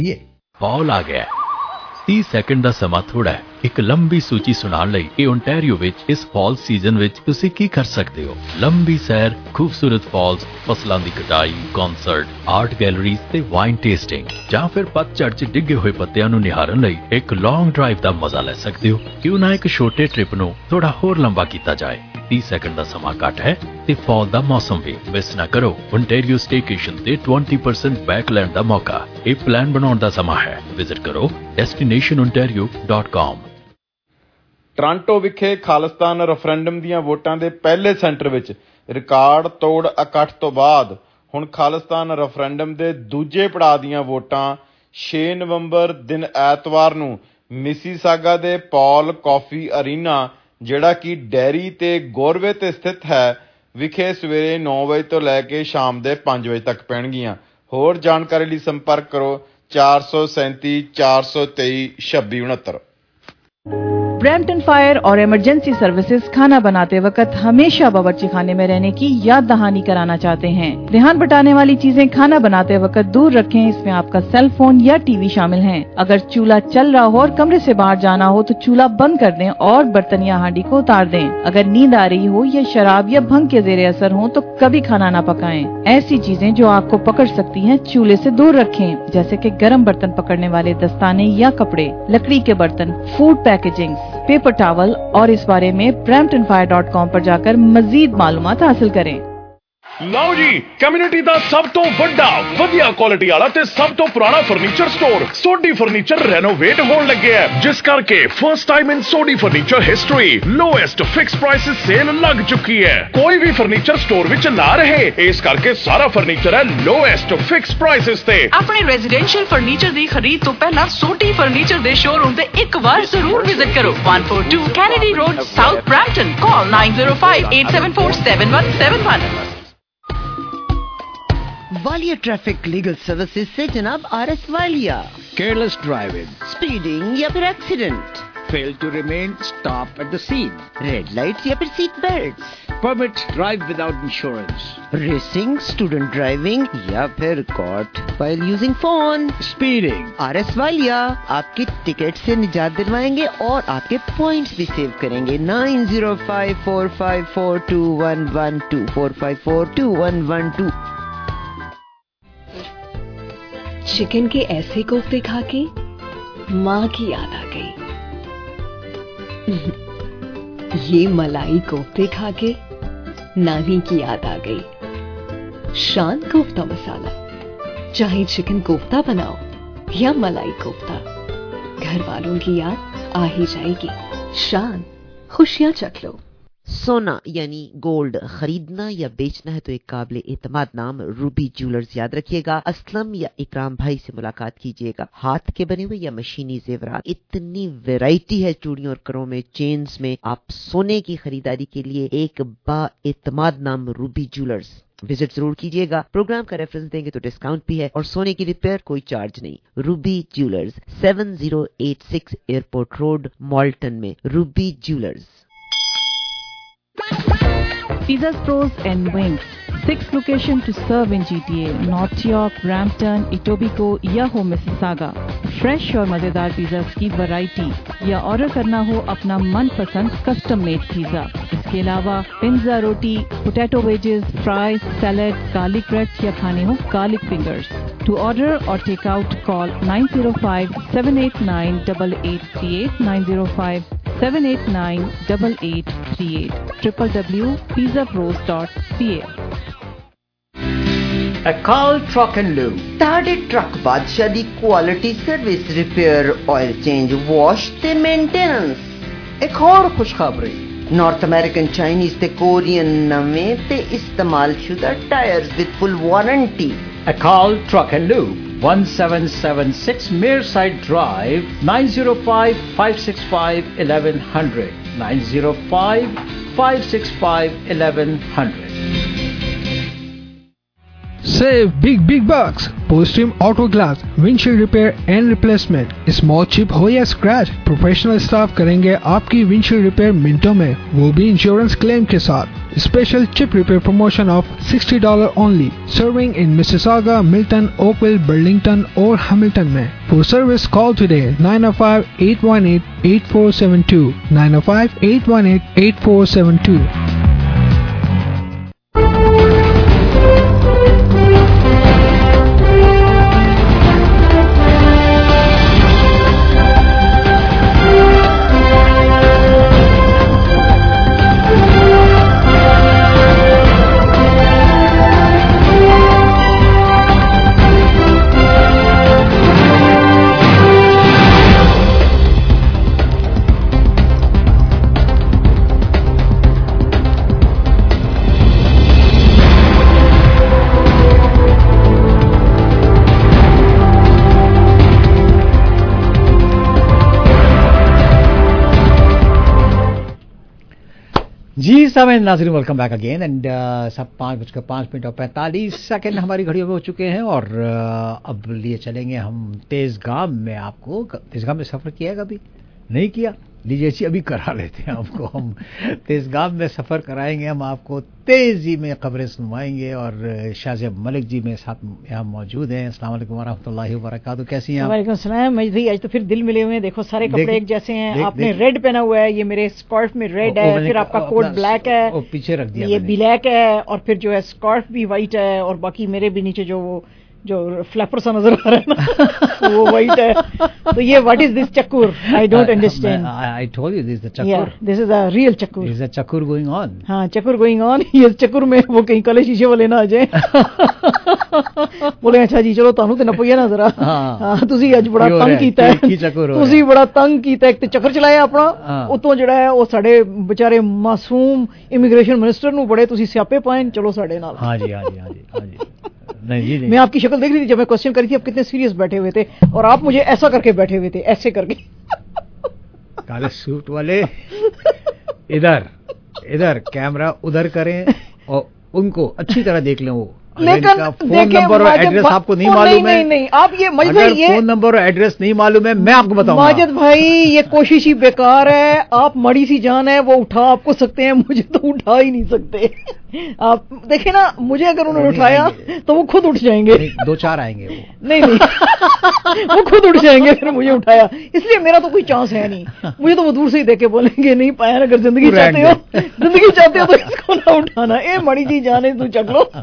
ये फॉल आ गया है। 30 ਸੈਕਿੰਡ ਦਾ ਸਮਾਂ ਥੋੜਾ ਹੈ। ਇੱਕ ਲੰਬੀ ਸੂਚੀ ਸੁਣਾਉਣ ਲਈ ਇਹ ਓਨਟਾਰੀਓ ਵਿੱਚ ਇਸ ਫਾਲ ਸੀਜ਼ਨ ਵਿੱਚ ਤੁਸੀਂ ਕੀ ਕਰ ਸਕਦੇ ਹੋ? ਲੰਬੀ ਸੈਰ, ਖੂਬਸੂਰਤ ਫਾਲਸ, ਫਸਲਾਂ ਦੀ ਕਟਾਈ, ਕਨਸਰਟ, ਆਰਟ ਗੈਲਰੀਜ਼ ਤੇ ਵਾਈਨ ਟੇਸਟਿੰਗ, ਜਾਂ ਫਿਰ ਪਤਝੜ 'ਚ ਡਿੱਗੇ ਹੋਏ ਪੱਤਿਆਂ ਨੂੰ ਨਿਹਾਰਨ ਲਈ ਇੱਕ ਲੌਂਗ ਡਰਾਈਵ ਦਾ ਮਜ਼ਾ ਲੈ ਸਕਦੇ ਹੋ। ਕਿਉਂ ਨਾ ਇੱਕ ਛੋਟੇ ਟ੍ਰਿਪ ਨੂੰ ਥੋੜਾ ਹੋਰ ਲੰਬਾ ਕੀਤਾ ਜਾਏ। 30 ਸੈਕਿੰਡ ਦਾ ਸਮਾਂ ਘੱਟ ਹੈ ਤੇ ਫਾਲ ਦਾ ਮੌਸਮ ਵੀ ਮਿਸ ਨਾ ਕਰੋ। ਓਨਟਾਰੀਓ ਸਟੇਕੇਸ਼ਨ ਤੇ 20% ਬੈਕ ਲੈਣ ਦਾ ਮੌਕਾ। ਇਹ ਪਲਾਨ ਬਣਾਉਣ ਦਾ ਸਮਾਂ ਹੈ। ਵਿਜ਼ਿਟ ਕਰੋ destinationontario.com। ਟੋਰਾਂਟੋ ਵਿਖੇ ਖਾਲਿਸਤਾਨ ਰੈਫਰੈਂਡਮ ਦੀਆਂ ਵੋਟਾਂ ਦੇ ਪਹਿਲੇ ਸੈਂਟਰ ਵਿੱਚ ਰਿਕਾਰਡ ਤੋੜ ਇਕੱਠ ਤੋਂ ਬਾਅਦ ਹੁਣ ਖਾਲਿਸਤਾਨ ਰੈਫਰੈਂਡਮ ਦੇ ਦੂਜੇ ਪੜਾਅ ਦੀਆਂ ਵੋਟਾਂ 6 ਨਵੰਬਰ ਦਿਨ ਐਤਵਾਰ ਨੂੰ ਮਿਸੀਸਾਗਾ ਦੇ ਪੌਲ ਕਾਫੀ ਅਰੀਨਾ, ਜਿਹੜਾ ਕਿ ਡੈਰੀ ਤੇ ਗੋਰਵੇ ਤੇ ਸਥਿਤ ਹੈ, ਵਿਖੇ ਸਵੇਰੇ 9 ਵਜੇ ਤੋਂ ਲੈ ਕੇ ਸ਼ਾਮ ਦੇ 5 ਵਜੇ ਤੱਕ ਪੈਣਗੀਆਂ। ਹੋਰ ਜਾਣਕਾਰੀ ਲਈ ਸੰਪਰਕ ਕਰੋ 437 423 2669। ब्रैम्पटन फायर और इमरजेंसी सर्विसेज खाना बनाते वक्त हमेशा बावर्ची खाने में रहने की याद दहानी कराना चाहते हैं। ध्यान बटाने वाली चीजें खाना बनाते वक्त दूर रखें। इसमें आपका सेल फोन या टीवी शामिल हैं। अगर चूल्हा चल रहा हो और कमरे से बाहर जाना हो तो चूल्हा बंद कर दें और बर्तन या हांडी को उतार दें। अगर नींद आ रही हो या शराब या भंग के जेर असर हो तो कभी खाना न पकाएं। ऐसी चीजें जो आपको पकड़ सकती हैं चूल्हे से दूर रखें, जैसे कि गर्म बर्तन पकड़ने वाले दस्ताने या कपड़े, लकड़ी के बर्तन, फूड पैकेजिंग, पेपर टॉवल। और इस बारे में bramptonfire.com पर जाकर मजीद मालूमात हासिल करें। ਲਓ ਜੀ, ਕਮਿਊਨਿਟੀ ਦਾ ਸਭ ਤੋਂ ਵੱਡਾ, ਵਧੀਆ ਕੁਆਲਿਟੀ ਵਾਲਾ ਤੇ ਸਭ ਤੋਂ ਪੁਰਾਣਾ furniture store Sodhi furniture renovate ਹੋਣ ਲੱਗਿਆ ਹੈ, ਜਿਸ ਕਰਕੇ first time in Sodhi furniture history lowest fix prices sale ਲੱਗ ਚੁੱਕੀ ਹੈ। ਕੋਈ ਵੀ ਫਰਨੀਚਰ ਸਟੋਰ ਵਿੱਚ ਨਾ ਰਹੇ, ਇਸ ਕਰਕੇ ਸਾਰਾ ਫਰਨੀਚਰ ਹੈ ਲੋਐਸਟ ਫਿਕਸ ਪ੍ਰਾਈਸਿਸ ਤੇ। ਆਪਣੇ ਰੈਜ਼ੀਡੈਂਸ਼ੀਅਲ ਫਰਨੀਚਰ ਦੀ ਖਰੀਦ ਤੋਂ ਪਹਿਲਾਂ ਸੋਢੀ ਫਰਨੀਚਰ ਦੇ ਸ਼ੋਰੂਮ ਤੇ ਇੱਕ ਵਾਰ ਜ਼ਰੂਰ ਵਿਜ਼ਿਟ ਕਰੋ। 142 Kennedy road, south Brampton. Call 9058747171। Walia traffic legal services से जनाब RS Walia. Careless driving, speeding या फिर accident, fail to remain stop at the scene, red lights या फिर seat belts, permit drive without insurance, racing, student driving या फिर caught while using phone, speeding। RS Walia आपकी ticket से निजात दिलवाएंगे और आपके पॉइंट्स भी सेव करेंगे। 9054542112 4542112। चिकन के ऐसे कोफ्ते खा के माँ की याद आ गई। ये मलाई कोफ्ते खा के नानी की याद आ गई। शान कोफ्ता मसाला, चाहे चिकन कोफ्ता बनाओ या मलाई कोफ्ता, घर वालों की याद आ ही जाएगी। शान, खुशियां चख लो। सोना यानी गोल्ड खरीदना या बेचना है तो एक काबिल एतमाद नाम रूबी ज्वेलर्स याद रखिएगा। असलम या इकराम भाई से मुलाकात कीजिएगा। हाथ के बने हुए या मशीनी जेवरात, इतनी वैरायटी है चूड़ियों और करों में, चेन्स में। आप सोने की खरीदारी के लिए एक बाएतमाद नाम रूबी ज्वेलर्स विजिट जरूर कीजिएगा। प्रोग्राम का रेफरेंस देंगे तो डिस्काउंट भी है और सोने की रिपेयर कोई चार्ज नहीं। Ruby jewellers 7086 airport road, Malton में। Ruby jewellers. Pizzas Pros and Wings, 6 locations to serve in GTA, North York, Brampton, Etobicoke या हो Mississauga। फ्रेश और मजेदार पिज़्ज़ास की वैरायटी या ऑर्डर करना हो अपना मनपसंद कस्टम मेड पिज़्ज़ा। इसके अलावा पिज़्ज़ा, रोटी, potato wedges, fries, salad, garlic bread या खाने हो garlic fingers. To order or take out, call 905-789-8838, 905-789-8838, www.pizzapros.ca। Akal Truck and Lube, ताड़े ट्रक बादशाह दी quality service, repair, oil change, wash ते मेंटेनेंस। एक और खुशखबरी, नॉर्थ अमेरिकन, चाइनीज ते कोरियन नਵੇਂ ते इस्तेमाल शुदा tyres with full warranty. Akal Truck and Lube, 1776 Mearside Drive, 905-565-1100, 905-565-1100। Save big bucks. Postream Auto Glass, windshield repair and replacement. Small chip हो या scratch, प्रोफेशनल स्टाफ करेंगे आपकी windshield repair मिनटों में, वो भी इंश्योरेंस क्लेम के साथ. Special chip repair promotion of $60 only. Serving in Mississauga, Milton, Oakville, Burlington or Hamilton में. For service, call today 905-818-8472. 905-818-8472. जी सामईन नाज़रीन, वेलकम बैक अगेन एंड सब 5:05 हमारी घड़ियों में हो चुके हैं और अब लिए चलेंगे हम तेज़गाम में. आपको तेज़गाम में सफ़र किया है कभी? नहीं किया? लीजिए जी, अभी करा लेते हैं आपको. हम तेज़गाम में सफ़र कराएंगे, हम आपको तेज़ी में खबरें सुनवाएंगे और शाज़िब मलिक जी में साथ यहाँ मौजूद हैं. अस्सलाम वालेकुम वरहमतुल्लाहि वबरकातुहू. कैसी हैं आप? वालेकुम सलाम. मजी भाई, आज तो फिर दिल मिले हुए हैं. देखो सारे कपड़े एक जैसे हैं. आपने रेड पहना हुआ है, ये मेरे स्कार्फ में रेड है, फिर आपका कोट ब्लैक है, पीछे रख दिया ये ब्लैक है, और फिर जो है स्कार्फ भी व्हाइट है, और बाकी मेरे भी नीचे जो फ्लैपर सा नजर आ रहा है ना वो व्हाइट है. तो ये व्हाट इज दिस चक्कर? I don't understand. I told you this the चक्कर. दिस इज अ रियल चक्कर. इज अ चक्कर गोइंग ऑन. हाँ, चक्कर गोइंग ऑन. ये चक्कर में वो कहीं कले शीशे वाले ना आ जाए. बोले अच्छा जी चलो ਤੁਹਾਨੂੰ ਤੇ ਨਪਈਆ ਨਾ ਜ਼ਰਾ. ਹਾਂ ਤੁਸੀਂ ਅੱਜ ਬੜਾ ਤੰਗ ਕੀਤਾ ਹੈ. ਤੁਸੀਂ ਬੜਾ ਤੰਗ ਕੀਤਾ, ਇੱਕ ਤੇ ਚੱਕਰ ਚਲਾਇਆ ਆਪਣਾ, ਉਤੋਂ ਜਿਹੜਾ ਹੈ ਉਹ ਸਾਡੇ ਵਿਚਾਰੇ ਮਾਸੂਮ ਇਮੀਗ੍ਰੇਸ਼ਨ ਮਿਨਿਸਟਰ ਨੂੰ ਬੜੇ ਤੁਸੀਂ ਸਿਆਪੇ ਪਾਏ. ਚਲੋ ਸਾਡੇ ਨਾਲ. हाँ जी. नहीं जी, मैं आपकी शक्ल देख रही थी जब मैं क्वेश्चन करी थी, आप कितने सीरियस बैठे हुए थे और आप मुझे ऐसा करके बैठे हुए थे, ऐसे करके. काले सूट वाले इधर कैमरा उधर करें और उनको अच्छी तरह देख लें. वो लेकिन फोन नंबर और एड्रेस आपको नहीं मालूम है. नहीं, आप ये मजिद भाई, ये फोन नंबर और एड्रेस नहीं मालूम है, मैं आपको बताऊंगा. माजिद भाई, ये कोशिश ही बेकार है. आप मड़ी सी जान है, वो उठा आपको सकते हैं, मुझे तो उठा ही नहीं सकते. आप देखे ना, मुझे अगर उन्होंने उठाया तो वो खुद उठ जाएंगे. 2-4 आएंगे वो. नहीं वो खुद उठ जाएंगे अगर मुझे उठाया. इसलिए मेरा तो कोई चांस है नहीं. मुझे तो वो दूर से ही देख के बोलेंगे नहीं पाया, अगर जिंदगी चाहते हो तो इसको ना उठाना. ए मड़ी जी जाने तू चक लो.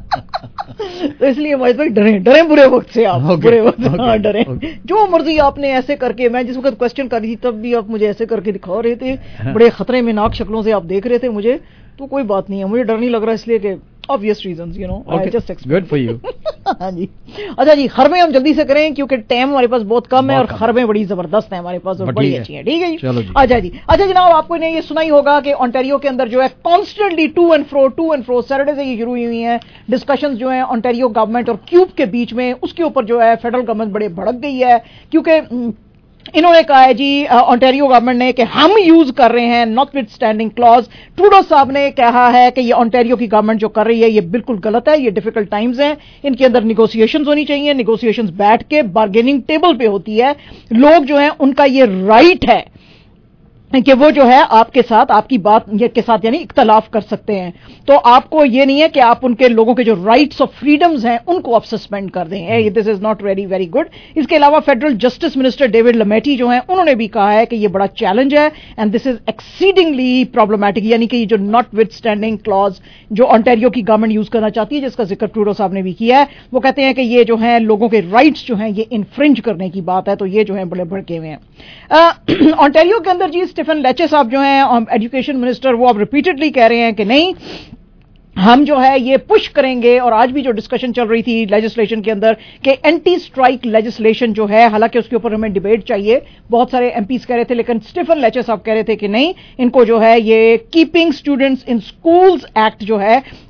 तो इसलिए मजिद भाई डरे बुरे वक्त से. आप बुरे वक्त से डरे. जो मर्जी आपने ऐसे करके, मैं जिस वक्त क्वेश्चन कर रही थी तब भी आप मुझे ऐसे करके दिखा रहे थे, बड़े खतरे में नाक शक्लों से आप देख रहे थे मुझे. तो कोई बात नहीं है, मुझे डर नहीं लग रहा, इसलिए कि obvious reasons, you know. I just expect. Good for you. हाँ जी. अच्छा जी, खबरें हम जल्दी से करें क्योंकि टाइम हमारे पास बहुत कम है और खबरें बड़ी जबरदस्त हैं हमारे पास और बड़ी अच्छी हैं. ठीक है जी. अच्छा जी. अच्छा जनाब, आपको ने ये सुना ही होगा कि ओंटारियो के अंदर जो है constantly to and fro Saturday से ये शुरू हुई हैं डिस्कशंस जो हैं ओंटारियो गवर्नमेंट और क्यूब के बीच में. उसके ऊपर जो है फेडरल गवर्नमेंट बड़े भड़क गई है क्योंकि इन्होंने कहा है जी, ओंटारियो गवर्नमेंट ने, कि हम यूज कर रहे हैं नॉटविथस्टैंडिंग क्लॉज. ट्रूडो साहब ने कहा है कि ये ओंटारियो की गवर्नमेंट जो कर रही है ये बिल्कुल गलत है, ये डिफिकल्ट टाइम्स हैं, इनके अंदर निगोशिएशंस होनी चाहिए. निगोशिएशंस बैठ के बार्गेनिंग टेबल पे होती है. लोग जो हैं उनका ये राइट है कि वो जो है आपके साथ आपकी बात के साथ यानी इख्तलाफ कर सकते हैं. तो आपको ये नहीं है कि आप उनके लोगों के जो राइट्स और फ्रीडम्स हैं उनको आप सस्पेंड कर दें. This is not very very good. इसके अलावा federal justice minister David Lametti जो हैं उन्होंने भी कहा है कि ये बड़ा चैलेंज है and this is exceedingly problematic. यानी कि ये जो नॉट विथ स्टैंडिंग क्लॉज जो ओंटारियो की गवर्नमेंट यूज करना चाहती है, जिसका जिक्र ट्रूडो साहब ने भी किया है, वो कहते हैं कि ये जो है लोगों के राइट्स जो हैं ये इन्फ्रिंज करने की बात है. तो ये जो है बड़े भड़के हुए हैं. ओंटारियो के अंदर जी स्टीफन लेचे साहब जो हैं एजुकेशन मिनिस्टर, वो अब रिपीटेडली कह रहे हैं कि नहीं, हम जो है ये पुश करेंगे. और आज भी जो डिस्कशन चल रही थी लेजिस्लेशन के अंदर कि एंटी स्ट्राइक लेजिस्लेशन जो है, हालांकि उसके ऊपर हमें डिबेट चाहिए, बहुत सारे एमपीज कह रहे थे, लेकिन स्टीफन लेचे साहब कह रहे थे कि नहीं, इनको जो है ये keeping students in schools act जो है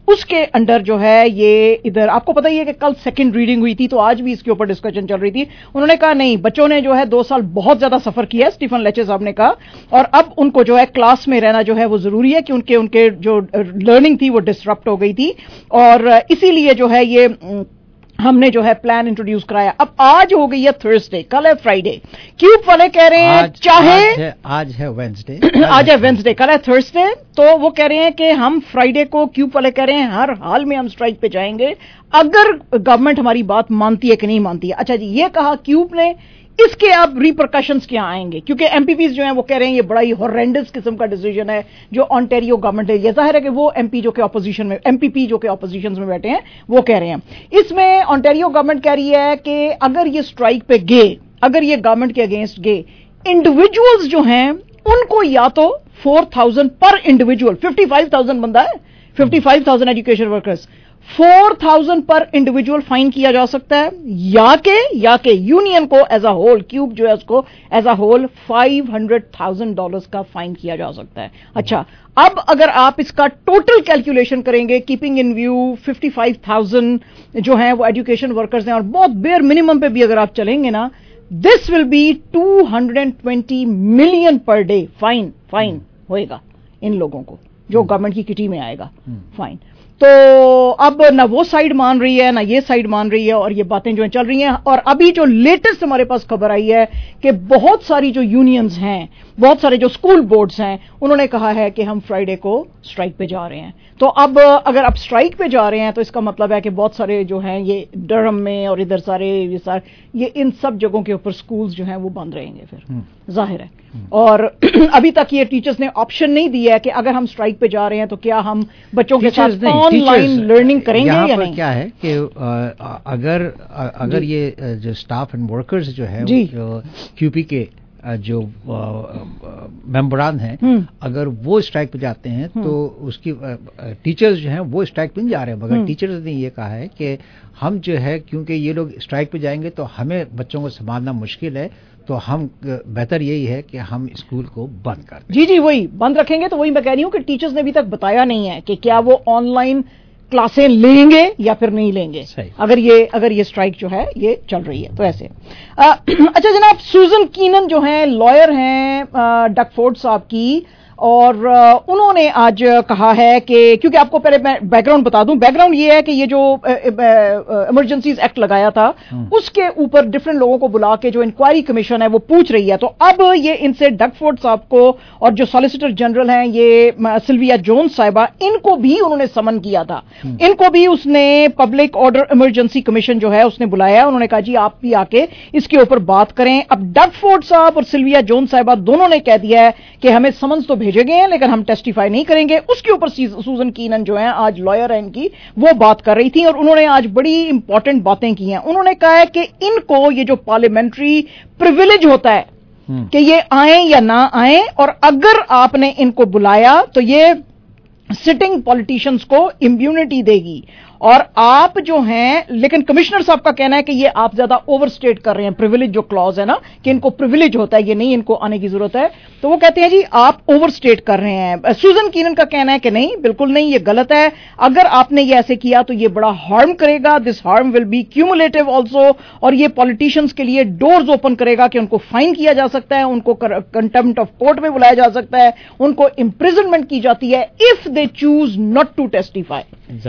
उसके अंडर जो है ये इधर आपको पता ही है कि कल सेकंड रीडिंग हुई थी, तो आज भी इसके ऊपर डिस्कशन चल रही थी। उन्होंने कहा नहीं, बच्चों ने जो है 2 साल बहुत ज्यादा सफर किया है, स्टीफन लेचे साहब ने कहा, और अब उनको जो है क्लास में रहना जो है वो जरूरी है, कि उनके जो लर्निंग थी वो डिसरप्ट हो गई थी, और इसीलिए जो है ये हमने जो है प्लान इंट्रोड्यूस कराया। अब आज हो गई है थर्सडे, कल है फ्राइडे। क्यूब वाले कह रहे हैं चाहे आज है वेंसडे आज है वेंसडे, कल है थर्सडे, तो वो कह रहे हैं कि हम फ्राइडे को, क्यूब वाले कह रहे हैं हर हाल में हम स्ट्राइक पे जाएंगे अगर गवर्नमेंट हमारी बात मानती है कि नहीं मानती है। अच्छा जी, ये कहा क्यूब ने, इसके अब रिपरकशंस क्या आएंगे, क्योंकि एमपीपीज जो हैं वो कह रहे हैं ये बड़ा ही हॉरेंडस किस्म का डिसीजन है जो ऑन्टेरियो गवर्नमेंट है। ये जाहिर है कि वो एमपी जो कि ऑपोजिशन में, एमपीपी जो कि ऑपोजिशन में बैठे हैं वो कह रहे हैं। इसमें ऑन्टेरियो गवर्नमेंट कह रही है कि अगर ये स्ट्राइक पे गए, अगर ये गवर्नमेंट के अगेंस्ट गए, इंडिविजुअल्स जो हैं उनको या तो 4,000 पर इंडिविजुअल, 55,000 बंदा है, 55,000 एजुकेशन वर्कर्स, 4,000 पर इंडिविजुअल फाइन किया जा सकता है, या के यूनियन को एज अ होल, क्यूब जो है उसको एज अ होल $500,000 का फाइन किया जा सकता है। अच्छा, अब अगर आप इसका टोटल कैलकुलेशन करेंगे, कीपिंग इन व्यू 55,000 जो है वो एजुकेशन वर्कर्स हैं, और बहुत बेयर मिनिमम पे भी अगर आप चलेंगे ना, this will be 220 million per day fine होएगा इन लोगों को, जो गवर्नमेंट की किटी में आएगा फाइन। तो अब ना वो साइड मान रही है ना ये साइड मान रही है, और ये बातें जो हैं चल रही हैं। और अभी जो लेटेस्ट हमारे पास खबर आई है कि बहुत सारी जो यूनियंस हैं, बहुत सारे जो स्कूल बोर्ड्स हैं, उन्होंने कहा है कि हम फ्राइडे को स्ट्राइक पे जा रहे हैं। तो अब अगर आप स्ट्राइक पे जा रहे हैं तो इसका मतलब है कि बहुत सारे जो हैं ये डरहम में और इधर सारे ये इन सब जगहों के ऊपर स्कूल्स जो हैं वो बंद रहेंगे फिर, जाहिर है। और अभी तक ये टीचर्स ने ऑप्शन नहीं दिया है कि अगर हम स्ट्राइक पे जा रहे हैं तो क्या हम बच्चों के साथ ऑनलाइन लर्निंग करेंगे या नहीं। क्या है कि अगर ये जो स्टाफ एंड वर्कर्स जो है क्यूपी के जो मेंबरान हैं, अगर वो स्ट्राइक पे जाते हैं तो उसकी टीचर्स जो हैं वो स्ट्राइक पे नहीं जा रहे हैं, मगर टीचर्स ने ये कहा है कि हम जो है, क्योंकि ये लोग स्ट्राइक पे जाएंगे तो हमें बच्चों को संभालना मुश्किल है, तो हम बेहतर यही है कि हम स्कूल को बंद कर दें। जी वही बंद रखेंगे। तो वही मैं कह रही हूँ कि टीचर्स ने अभी तक बताया नहीं है कि क्या वो ऑनलाइन क्लासें लेंगे या फिर नहीं लेंगे, अगर ये स्ट्राइक जो है ये चल रही है तो ऐसे। अच्छा जनाब, सूजन कीनन जो हैं लॉयर हैं डकफोर्ड साहब की, और उन्होंने आज कहा है कि, क्योंकि आपको पहले मैं बैकग्राउंड बता दूं, बैकग्राउंड ये है कि ये जो इमरजेंसीज एक्ट लगाया था उसके ऊपर डिफरेंट लोगों को बुला के जो इंक्वायरी कमीशन है वो पूछ रही है। तो अब ये इनसे डकफोर्ड साहब को और जो सॉलिसिटर जनरल हैं ये सिल्विया जोन्स साहिबा, इनको भी उन्होंने समन किया था, इनको भी उसने पब्लिक ऑर्डर इमरजेंसी कमीशन जो है उसने बुलाया। उन्होंने कहा जी आप भी आके इसके ऊपर बात करें। अब डकफोर्ड साहब और सिल्विया जोन्स साहिबा दोनों ने कह दिया है कि हमें समन्स तो भेजे गए हैं लेकिन हम टेस्टिफाई नहीं करेंगे। उसके ऊपर सूजन कीनन जो है आज लॉयर है इनकी, वो बात कर रही थी और उन्होंने आज बड़ी इंपॉर्टेंट बातें की हैं। उन्होंने कहा है कि इनको ये जो पार्लियामेंट्री प्रिविलेज होता है कि ये आए या ना आए, और अगर आपने इनको बुलाया तो ये सिटिंग पॉलिटिशियंस को इम्यूनिटी देगी। और आप जो हैं, लेकिन कमिश्नर साहब का कहना है कि ये आप ज्यादा ओवरस्टेट कर रहे हैं, प्रिविलेज जो क्लॉज है ना कि इनको प्रिविलेज होता है, ये नहीं इनको आने की जरूरत है। तो वो कहते हैं जी आप ओवरस्टेट कर रहे हैं। सूजन कीनन का कहना है कि नहीं, बिल्कुल नहीं, ये गलत है। अगर आपने ये ऐसे किया तो ये बड़ा हार्म करेगा, this harm will be cumulative also, और ये पॉलिटिशियंस के लिए डोर्स ओपन करेगा कि उनको फाइन किया जा सकता है, उनको कंटेम्प्ट ऑफ कोर्ट में बुलाया जा सकता है, उनको इम्प्रिजनमेंट की जाती है if they choose not to testify.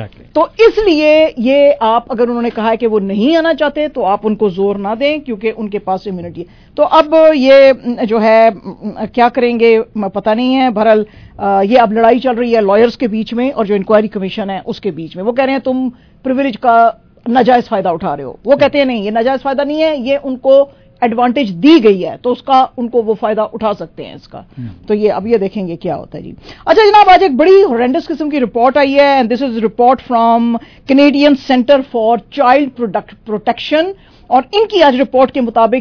तो इसलिए ये आप, अगर उन्होंने कहा है कि वो नहीं आना चाहते तो आप उनको जोर ना दें क्योंकि उनके पास इम्यूनिटी है। तो अब ये जो है क्या करेंगे पता नहीं है। बहरहाल ये अब लड़ाई चल रही है लॉयर्स के बीच में और जो इंक्वायरी कमीशन है उसके बीच में। वो कह रहे हैं तुम प्रिविलेज का नाजायज फायदा उठा रहे हो, वो कहते हैं नहीं ये नाजायज फायदा नहीं है, ये उनको एडवांटेज दी गई है तो उसका उनको वो फायदा उठा सकते हैं इसका। तो ये अब ये देखेंगे क्या होता है जी। अच्छा जनाब, आज एक बड़ी हॉरेंडस किस्म की रिपोर्ट आई है, and this is report from Canadian centre for child protection, और इनकी आज रिपोर्ट के मुताबिक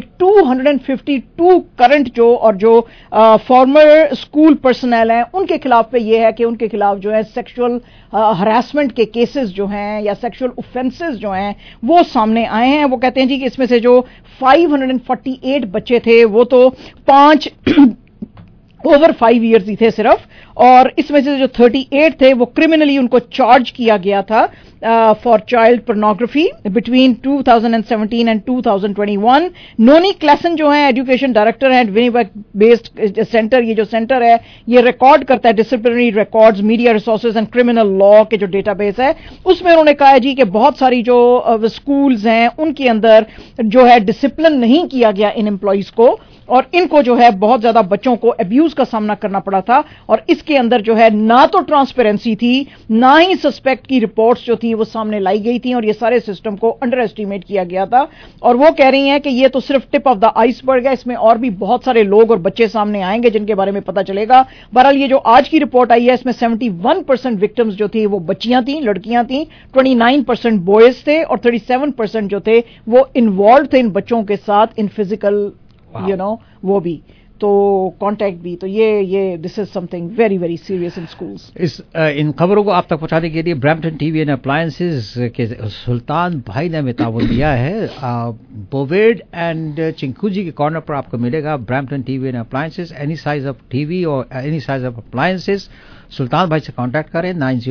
252 करंट जो फॉर्मर स्कूल पर्सनल हैं उनके खिलाफ पे ये है कि उनके खिलाफ जो है सेक्सुअल हरासमेंट के केसेस जो हैं या सेक्सुअल ऑफेंसेस जो हैं वो सामने आए हैं। वो कहते हैं जी कि इसमें से जो 548 बच्चे थे वो तो 5 ओवर 5 ईयर्स ही थे सिर्फ, और इसमें से जो 38 थे वो क्रिमिनली उनको चार्ज किया गया था for child pornography between 2017 and 2021. Noni Classen जो है एजुकेशन डायरेक्टर हैं विनिपेग बेस्ड सेंटर, ये जो सेंटर है ये रिकॉर्ड करता है disciplinary records, media resources and criminal law के जो डेटाबेस है उसमें उन्होंने कहा है जी कि बहुत सारी जो स्कूल्स हैं उनके अंदर जो है डिसिप्लिन नहीं किया गया इन एम्प्लॉइज को, और इनको जो है बहुत ज्यादा बच्चों को अब्यूज का सामना करना पड़ा था, और इसके अंदर जो है ना तो ट्रांसपेरेंसी थी ना ही सस्पेक्ट की रिपोर्ट्स जो थी वो सामने लाई गई थी, और ये सारे सिस्टम को अंडर एस्टिमेट किया गया था. और वो कह रही हैं कि ये तो सिर्फ टिप ऑफ द आइसबर्ग है, इसमें और भी बहुत सारे लोग और बच्चे सामने आएंगे जिनके बारे में पता चलेगा. बहरहाल ये जो आज की रिपोर्ट आई है इसमें 71% विक्टिम्स जो थी वो बच्चियां थी, लड़कियां थी, 29% बॉयज थे, और 37% जो थे वो इन्वॉल्व थे इन बच्चों के साथ इन फिजिकल वो भी तो कांटेक्ट भी. तो ये this is something very very serious in schools. इन खबरों को आप तक पहुंचाने के लिए ब्रैम्पटन टीवी एंड अप्लायंसेज के सुल्तान भाई ने हमें ताउन दिया है. बोवेड एंड चिंकुजी के कॉर्नर पर आपको मिलेगा Brampton TV and appliances. Any size of TV और any size of appliances Sultan भाई से कांटेक्ट करें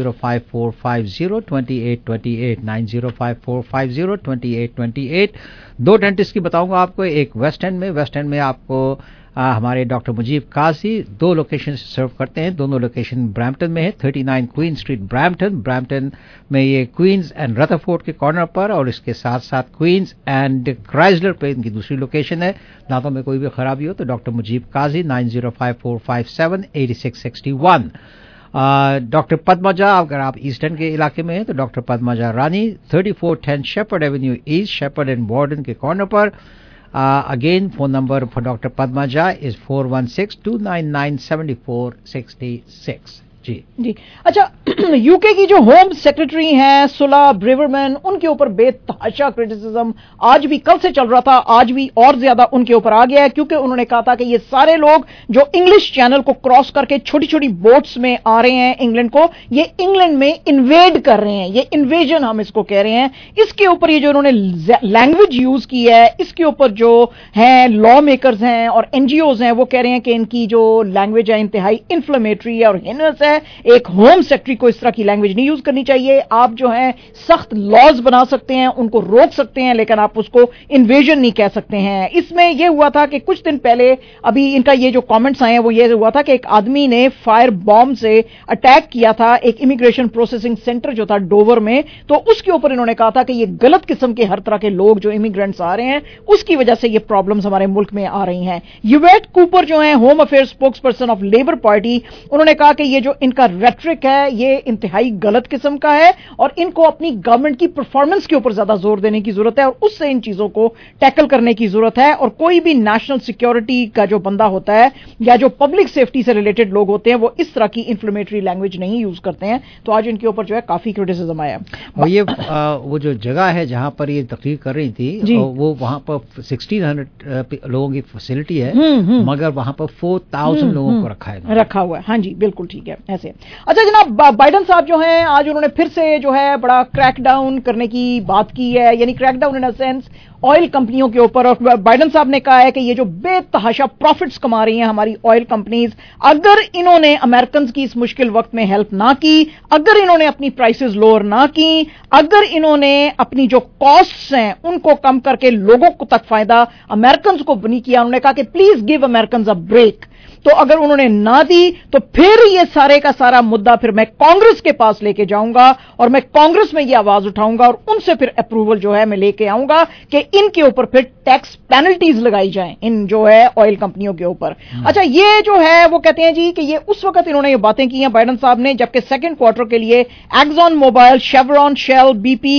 9054502828 9054502828. 2 डेंटिस्ट की बताऊंगा आपको, एक वेस्ट एंड में आपको हमारे डॉक्टर मुजीब काजी 2 लोकेशन से सर्व करते हैं. दोनों लोकेशन ब्रैम्पटन में है, 39 क्वीन स्ट्रीट ब्रैम्पटन में ये क्वींस एंड रदरफोर्ड के कॉर्नर पर, और इसके साथ साथ क्वींस एंड क्राइसलर पे इनकी दूसरी लोकेशन है. दांतों में कोई भी खराबी हो तो डॉक्टर मुजीब काजी 9054578661. डॉक्टर पद्मजा अगर आप ईस्टर्न के इलाके में हैं तो doctor Padmaja Rani 3410 Sheppard avenue east, Sheppard and Warden के कॉर्नर पर. Again, phone number for Dr. Padmaja is 416-299-7466. जी. अच्छा, यूके की जो होम सेक्रेटरी हैं सुला ब्रेवरमैन, उनके ऊपर बेतहाशा क्रिटिसिज्म आज भी, कल से चल रहा था, आज भी और ज्यादा उनके ऊपर आ गया है, क्योंकि उन्होंने कहा था कि ये सारे लोग जो इंग्लिश चैनल को क्रॉस करके छोटी छोटी बोट्स में आ रहे हैं इंग्लैंड को, ये इंग्लैंड में इन्वेड कर रहे हैं, ये इन्वेजन हम इसको कह रहे हैं. इसके ऊपर ये जो उन्होंने लैंग्वेज यूज की है, इसके ऊपर जो है लॉ मेकर्स हैं और एनजीओज हैं वो कह रहे हैं कि इनकी जो लैंग्वेज है इंतहाई इन्फ्लेमेटरी है और हिनस है. एक होम सेक्रेटरी को इस तरह की लैंग्वेज नहीं यूज करनी चाहिए. आप जो है सख्त लॉज बना सकते हैं, उनको रोक सकते हैं, लेकिन आप उसको इन्वेजन नहीं कह सकते हैं. इसमें यह हुआ था कि कुछ दिन पहले अभी इनका ये जो कमेंट्स आए हैं वो ये हुआ था कि एक आदमी ने फायर बॉम्ब से अटैक किया था एक इमिग्रेशन प्रोसेसिंग सेंटर जो था डोवर में. तो उसके ऊपर इन्होंने कहा था कि ये गलत किस्म के हर तरह के लोग जो इमिग्रेंट्स आ रहे हैं उसकी वजह से ये प्रॉब्लम्स हमारे मुल्क में आ रही हैं. यूवेट कूपर जो है home affair spokesperson of labour party, उन्होंने कहा कि ये जो इनका रेटरिक है ये इंतहाई गलत किस्म का है और इनको अपनी गवर्नमेंट की परफॉर्मेंस के ऊपर ज्यादा जोर देने की जरूरत है और उससे इन चीजों को टैकल करने की जरूरत है. और कोई भी नेशनल सिक्योरिटी का जो बंदा होता है या जो पब्लिक सेफ्टी से रिलेटेड लोग होते हैं वो इस तरह की इन्फ्लेमेटरी लैंग्वेज नहीं यूज करते हैं. तो आज इनके ऊपर जो है काफी क्रिटिसिज्म आया. और ये वो जो जगह है जहां पर ये तकरीर कर रही थी वो वहां पर 1600 लोगों की फैसिलिटी है, मगर वहां पर 4000 लोगों को रखा हुआ है. हाँ जी, बिल्कुल ठीक है ऐसे. अच्छा जनाब, बाइडन साहब जो हैं आज उन्होंने फिर से जो है बड़ा क्रैकडाउन करने की बात की है, यानी crackdown in a sense oil कंपनियों के ऊपर. और बाइडन साहब ने कहा है कि ये जो बेतहाशा प्रॉफिट्स कमा रही हैं हमारी ऑयल कंपनीज, अगर इन्होंने अमेरिकन की इस मुश्किल वक्त में हेल्प ना की, अगर इन्होंने अपनी प्राइसेस लोअर ना की, अगर इन्होंने अपनी जो कॉस्ट्स हैं उनको कम करके लोगों को तक फायदा अमेरिकन को नहीं किया, उन्होंने कहा कि please give American a break. तो अगर उन्होंने ना दी तो फिर ये सारे का सारा मुद्दा फिर मैं कांग्रेस के पास लेके जाऊंगा और मैं कांग्रेस में ये आवाज उठाऊंगा और उनसे फिर अप्रूवल जो है मैं लेके आऊंगा कि इनके ऊपर फिर टैक्स पेनल्टीज लगाई जाएं इन जो है ऑयल कंपनियों के ऊपर. अच्छा, ये जो है वो कहते हैं जी कि ये उस वक्त इन्होंने ये बातें की हैं बाइडन साहब ने जबकि सेकंड क्वार्टर के लिए Exxon Mobil, Chevron, Shell, BP,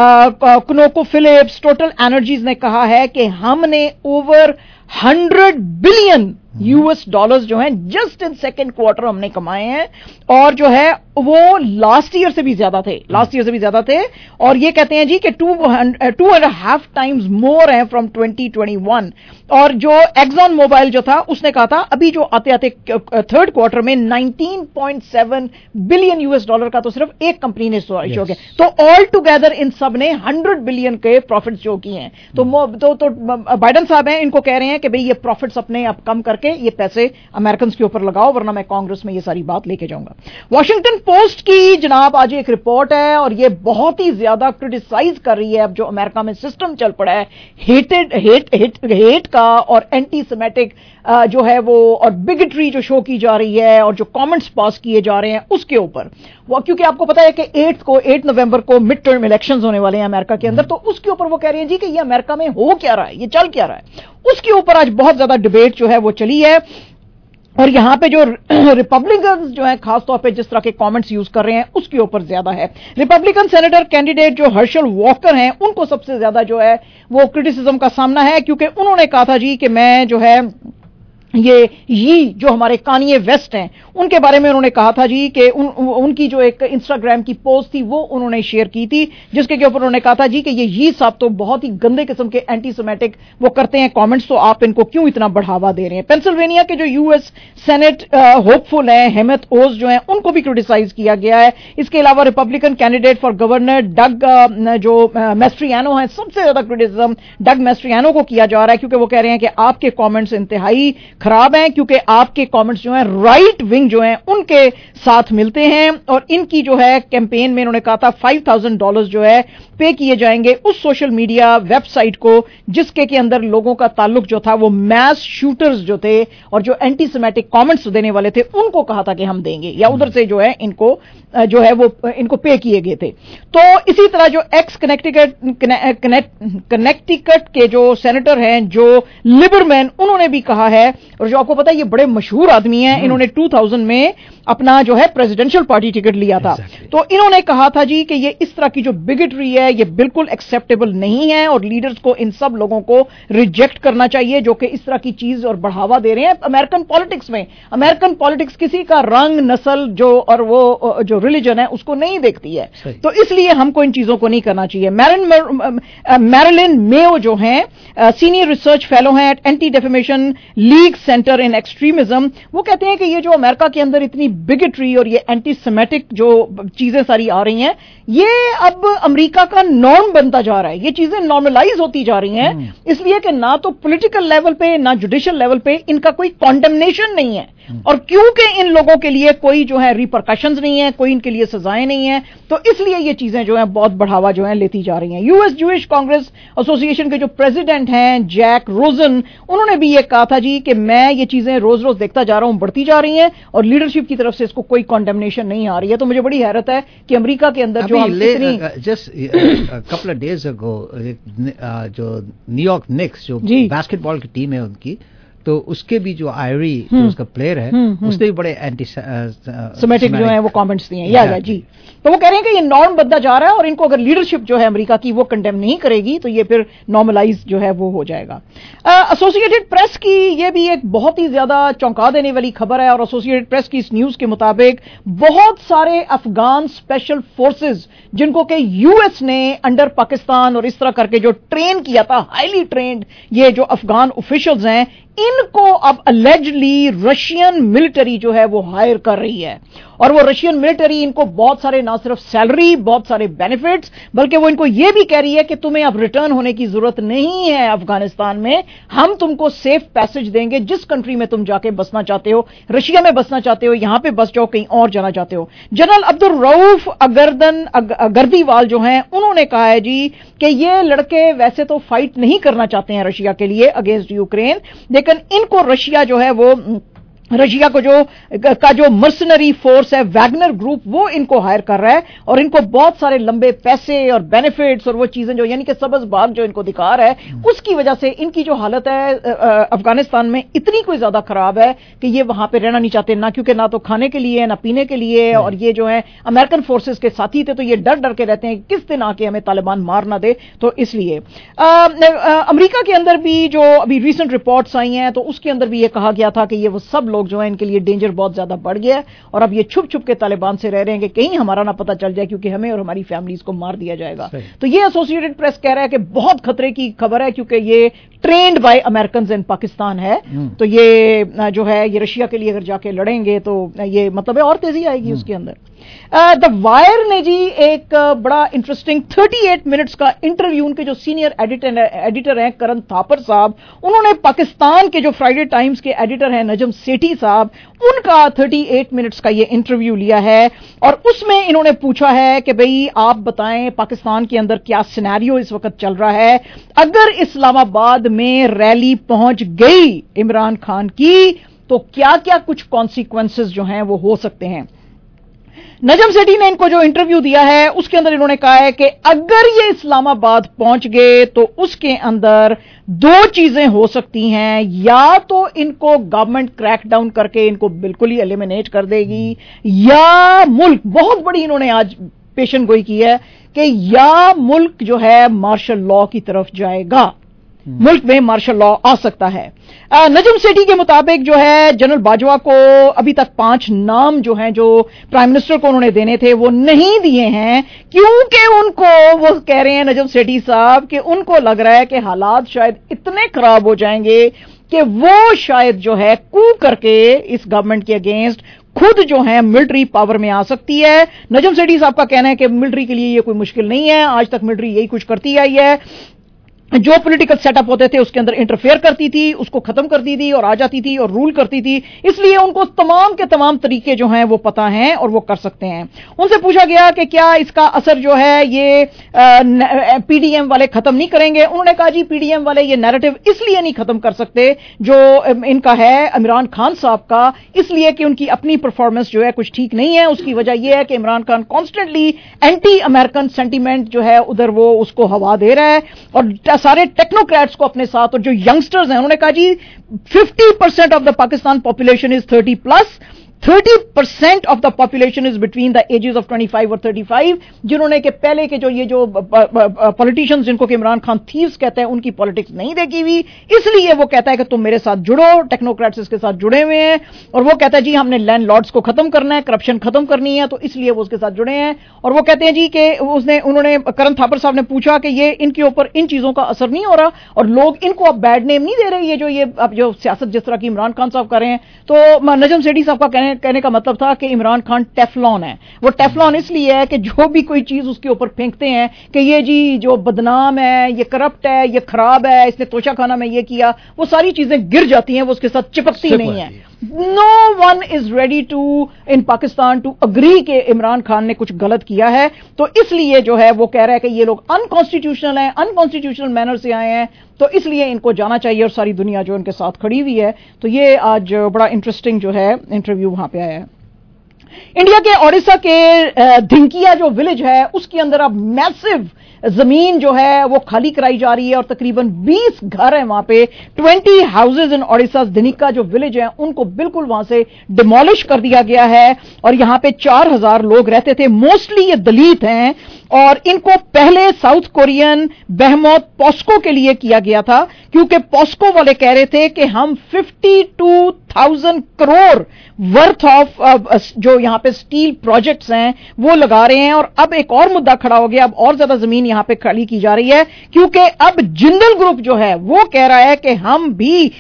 Conoco Phillips, total energies ने कहा है कि हमने ओवर 100 बिलियन यूएस डॉलर्स जो हैं जस्ट इन सेकंड क्वार्टर हमने कमाए हैं और जो है वो लास्ट ईयर से भी ज्यादा थे. और ये कहते हैं जी कि 2.5 टाइम्स मोर है फ्रॉम 2021. और जो एक्सॉन मोबाइल जो था उसने कहा था अभी जो आते आते थर्ड क्वार्टर में 19.7 बिलियन यूएस डॉलर का तो सिर्फ एक कंपनी ने शो किया. तो ऑल टुगेदर इन सब ने 100 बिलियन के प्रॉफिट्स जो किए हैं. तो बाइडन साहब हैं, इनको कह रहे हैं कि भाई ये प्रॉफिट्स अपने अब कम करके चाहिए, ये पैसे अमेरिकन के ऊपर लगाओ वरना मैं कांग्रेस में ये सारी बात लेके जाऊंगा। वॉशिंगटन पोस्ट की जनाब आज एक रिपोर्ट है और ये बहुत ही ज्यादा क्रिटिसाइज कर रही है अब जो अमेरिका में सिस्टम चल पड़ा है हेट का और एंटी सेमेटिक जो है वो और बिगेटरी जो शो की जा रही है और जो कमेंट्स पास किए जा रहे हैं उसके ऊपर वो, क्योंकि आपको पता है कि 8 नवंबर को मिड टर्म इलेक्शंस होने वाले हैं अमेरिका के अंदर, तो उसके ऊपर वो कह रहे हैं जी कि ये अमेरिका में हो क्या रहा है, ये चल क्या रहा है, उसके ऊपर आज बहुत ज्यादा डिबेट जो है वो चली है। और यहां पे जो रिपब्लिकन्स जो है खासतौर पे जिस तरह के कमेंट्स यूज कर रहे हैं उसके ऊपर ज्यादा है। रिपब्लिकन सेनेटर कैंडिडेट जो हर्षल वॉकर हैं उनको सबसे ज्यादा जो है वो क्रिटिसिज्म का सामना है, क्योंकि उन्होंने कहा था जी कि मैं जो है ये जो हमारे कानिये वेस्ट हैं उनके बारे में उन्होंने कहा था जी कि उनकी जो एक इंस्टाग्राम की पोस्ट थी वो उन्होंने शेयर की थी जिसके ऊपर उन्होंने कहा था जी कि ये साहब तो बहुत ही गंदे किस्म के एंटी सेमेटिक वो करते हैं कमेंट्स, तो आप इनको क्यों इतना बढ़ावा दे रहे हैं। पेंसिल्वेनिया के जो यूएस सेनेट होपफुल हैं हेमत ओज जो हैं उनको भी क्रिटिसाइज किया गया है। इसके अलावा Republican candidate for governor Doug जो मैस्ट्रियानो हैं, सबसे ज्यादा क्रिटिसिज्म डग मैस्ट्रियानो को किया जा रहा है क्योंकि वो कह रहे हैं कि आपके कॉमेंट्स इंतहाई खराब हैं क्योंकि आपके कमेंट्स जो हैं राइट विंग जो हैं उनके साथ मिलते हैं और इनकी जो है कैंपेन में इन्होंने कहा था $5,000 जो है पे किए जाएंगे उस सोशल मीडिया वेबसाइट को जिसके के अंदर लोगों का ताल्लुक जो था वो मैस शूटर्स जो थे और जो एंटी सेमेटिक कमेंट्स देने वाले थे उनको कहा था कि हम देंगे या उधर से जो है इनको जो है वो इनको पे किए गए थे। तो इसी तरह जो एक्स कनेक्टिकट के जो सेनेटर हैं जो लिबरमैन उन्होंने भी कहा है, और जो आपको पता है ये बड़े मशहूर आदमी हैं, इन्होंने 2000 में अपना जो है प्रेसिडेंशियल पार्टी टिकट लिया था। तो इन्होंने कहा था जी कि ये इस तरह की जो बिगेटरी है ये बिल्कुल एक्सेप्टेबल नहीं है और लीडर्स को इन सब लोगों को रिजेक्ट करना चाहिए जो कि इस तरह की चीज और बढ़ावा दे रहे हैं अमेरिकन पॉलिटिक्स में। अमेरिकन पॉलिटिक्स किसी का रंग नस्ल जो और वो जो रिलीजन है उसको नहीं देखती है, तो इसलिए हमको इन चीजों को नहीं करना चाहिए। मैरिलिन मेयो जो हैं सीनियर रिसर्च फेलो हैं at anti defamation league centre in extremism, वो कहते हैं कि ये जो अमेरिका के अंदर इतनी बिगेटरी और ये एंटी सेमेटिक जो चीजें सारी आ रही हैं ये अब अमेरिका का नॉर्म बनता जा रहा है, ये चीजें नॉर्मलाइज होती जा रही हैं, इसलिए कि ना तो पॉलिटिकल लेवल पे ना जुडिशियल लेवल पे इनका कोई कॉन्डेमनेशन नहीं है और क्योंकि इन लोगों के लिए कोई जो है रिपरकशंस नहीं है, कोई इनके लिए सजाएं नहीं है, तो इसलिए ये चीजें जो है बहुत बढ़ावा जो है लेती जा रही हैं। यूएस जूइश कांग्रेस एसोसिएशन के जो प्रेसिडेंट हैं जैक रोजन, उन्होंने भी ये कहा था जी कि मैं ये चीजें रोज रोज देखता जा रहा हूं बढ़ती जा रही हैं और लीडरशिप की तरफ से इसको कोई कॉन्डेमनेशन नहीं आ रही है। तो मुझे बड़ी हैरत है कि अमेरिका के अंदर जो just couple of days ago जो न्यूयॉर्क निक्स जो बास्केटबॉल की टीम है उनकी, तो उसके भी जो आयरी जो उसका प्लेयर है उसने भी बड़े एंटी सेमेटिक जो है वो कमेंट्स दिए हैं जी। तो वो कह रहे हैं कि ये नॉर्म बनता जा रहा है और इनको अगर लीडरशिप जो है अमेरिका की वो कंडेम नहीं करेगी तो ये फिर नॉर्मलाइज जो है वो हो जाएगा। एसोसिएटेड प्रेस की ये भी एक बहुत ही ज्यादा चौंका देने वाली खबर है और एसोसिएटेड प्रेस की इस न्यूज के मुताबिक बहुत सारे अफगान स्पेशल फोर्सेज जिनको कि यूएस ने अंडर पाकिस्तान और इस तरह करके जो ट्रेन किया था हाईली ट्रेंड ये जो अफगान ऑफिशियल्स हैं इनको अब अलेजली रशियन मिलिट्री जो है वो हायर कर रही है और वो रशियन मिलिट्री इनको बहुत सारे ना सिर्फ सैलरी बहुत सारे बेनिफिट्स बल्कि वो इनको ये भी कह रही है कि तुम्हें अब रिटर्न होने की जरूरत नहीं है अफगानिस्तान में, हम तुमको सेफ पैसेज देंगे जिस कंट्री में तुम जाके बसना चाहते हो, रशिया में बसना चाहते हो यहां पे बस जाओ, कहीं और जाना चाहते हो। जनरल अब्दुल रऊफ अगरदीवाल जो हैं उन्होंने कहा है जी कि ये लड़के वैसे तो फाइट नहीं करना चाहते हैं रशिया के लिए अगेंस्ट यूक्रेन, लेकिन इनको रशिया जो है वो रशिया को जो मर्सनरी फोर्स है वैगनर ग्रुप वो इनको हायर कर रहा है और इनको बहुत सारे लंबे पैसे और बेनिफिट्स और वो चीजें जो यानी कि सबज बाग जो इनको दिखा रहा है उसकी वजह से इनकी जो हालत है अफगानिस्तान में इतनी कोई ज्यादा खराब है कि ये वहां पे रहना नहीं चाहते, ना क्योंकि ना तो खाने के लिए ना पीने के लिए, और ये जो है अमेरिकन फोर्सेस के साथी थे तो ये डर डर के रहते हैं किस दिन आके हमें तालिबान मार ना दे। तो इसलिए अमेरिका के अंदर भी जो अभी रिसेंट रिपोर्ट्स आई हैं तो उसके अंदर भी ये कहा गया था कि ये वो सब लोग जो है इनके लिए डेंजर बहुत ज्यादा बढ़ गया है और अब ये छुप छुप के तालिबान से रह रहे हैं कि कहीं हमारा ना पता चल जाए क्योंकि हमें और हमारी फैमिलीज को मार दिया जाएगा। तो ये एसोसिएटेड प्रेस कह रहा है कि बहुत खतरे की खबर है क्योंकि ये trend by American in Pakistan है, तो ये जो है ये रशिया के लिए अगर जाके लड़ेंगे तो ये मतलब है और तेजी आएगी उसके अंदर। द वायर ने जी एक बड़ा इंटरेस्टिंग 38 मिनट्स का इंटरव्यू, उनके जो सीनियर एडिटर हैं करण थापर साहब, उन्होंने पाकिस्तान के जो फ्राइडे टाइम्स के एडिटर हैं नजम सेठी साहब, उनका 38 मिनट्स का ये इंटरव्यू लिया है और उसमें इन्होंने पूछा है कि भाई आप बताएं पाकिस्तान के अंदर क्या सिनेरियो इस वक्त चल रहा है, अगर इस्लामाबाद में रैली पहुंच गई इमरान खान की तो क्या क्या कुछ कॉन्सिक्वेंसेस जो हैं वो हो सकते हैं। नजम सेठी ने इनको जो इंटरव्यू दिया है उसके अंदर इन्होंने कहा है कि अगर ये इस्लामाबाद पहुंच गए तो उसके अंदर दो चीजें हो सकती हैं, या तो इनको गवर्नमेंट क्रैकडाउन करके इनको बिल्कुल ही एलिमिनेट कर देगी, या मुल्क, बहुत बड़ी इन्होंने आज पेशन गोई की है कि या मुल्क जो है मार्शल लॉ की तरफ जाएगा, मुल्क में मार्शल लॉ आ सकता है। नजम सेठी के मुताबिक जो है जनरल बाजवा को अभी तक 5 नाम जो हैं जो प्राइम मिनिस्टर को उन्होंने देने थे वो नहीं दिए हैं, क्योंकि उनको, वो कह रहे हैं नजम सेठी साहब कि उनको लग रहा है कि हालात शायद इतने खराब हो जाएंगे कि वो शायद जो है कू करके इस गवर्नमेंट के अगेंस्ट खुद जो है मिलिट्री पावर में आ सकती है। नजम सेठी साहब का कहना है कि मिलिट्री के लिए ये कोई मुश्किल नहीं है, आज तक मिलिट्री यही कुछ करती आई है, जो पॉलिटिकल सेटअप होते थे उसके अंदर इंटरफेयर करती थी, उसको खत्म करती थी और आ जाती थी और रूल करती थी, इसलिए उनको तमाम के तमाम तरीके जो हैं वो पता हैं और वो कर सकते हैं। उनसे पूछा गया कि क्या इसका असर जो है ये पीडीएम वाले खत्म नहीं करेंगे, उन्होंने कहा जी पीडीएम वाले ये नैरेटिव इसलिए नहीं खत्म कर सकते जो इनका है इमरान खान साहब का, इसलिए कि उनकी अपनी परफॉर्मेंस जो है कुछ ठीक नहीं है। उसकी वजह यह है कि Imran Khan constantly anti American sentiment जो है उधर वो उसको हवा दे रहा है और सारे टेक्नोक्रेट्स को अपने साथ, और जो यंगस्टर्स हैं उन्होंने कहा जी 50% of the Pakistan population is 30+, 30% of the population is between the ages of 25 और 35, जिन्होंने के पहले के जो ये जो पॉलिटिशियंस जिनको कि इमरान खान थीव्स कहते हैं उनकी पॉलिटिक्स नहीं देखी हुई, इसलिए वो कहता है कि तुम मेरे साथ जुड़ो, टेक्नोक्रेट्स इसके साथ जुड़े हुए हैं, और वो कहता है जी हमने लैंड लॉर्ड्स को खत्म करना है, करप्शन खत्म करनी है, तो इसलिए वो उसके साथ जुड़े हैं। और वो कहते हैं जी कि उन्होंने करण थापर साहब ने पूछा कि ये इनके ऊपर इन चीजों का असर नहीं हो रहा और लोग इनको अब बैड नेम नहीं दे रहे, ये अब जो सियासत जिस तरह की इमरान खान साहब कर रहे हैं। तो नजम सेठी साहब का कहने का मतलब था कि इमरान खान टेफलॉन है। वो टेफलॉन इसलिए है कि जो भी कोई चीज उसके ऊपर फेंकते हैं कि ये जी जो बदनाम है, ये करप्ट है, ये खराब है, इसने तोशाखाना में ये किया, वो सारी चीजें गिर जाती हैं, वो उसके साथ चिपकती नहीं है। No one is ready to in Pakistan to agree कि इमरान खान ने कुछ गलत किया है, तो इसलिए जो है वो कह रहा है कि ये लोग अनकॉन्स्टिट्यूशनल हैं, अनकॉन्स्टिट्यूशनल मैनर से आए हैं, तो इसलिए इनको जाना चाहिए और सारी दुनिया जो इनके साथ खड़ी हुई है। तो ये आज बड़ा इंटरेस्टिंग जो है इंटरव्यू वहां पे आया है। इंडिया के ओडिशा के धिंकिया जो विलेज है उसके अंदर अब मैसिव जमीन जो है वो खाली कराई जा रही है और तकरीबन 20 घर हैं वहां पे। 20 हाउसेज इन ओडिशा धिनिका जो विलेज है उनको बिल्कुल वहां से डिमोलिश कर दिया गया है और यहां पे 4000 लोग रहते थे। मोस्टली ये दलित हैं और इनको पहले साउथ कोरियन बेहमोथ पॉस्को के लिए किया गया था, क्योंकि पॉस्को वाले कह रहे थे कि हम 52,000 करोड़ वर्थ ऑफ जो यहां पे स्टील प्रोजेक्ट्स हैं वो लगा रहे हैं। और अब एक और मुद्दा खड़ा हो गया, अब और ज्यादा जमीन यहां पे खाली की जा रही है, क्योंकि अब जिंदल ग्रुप जो है वो कह रहा है कि हम भी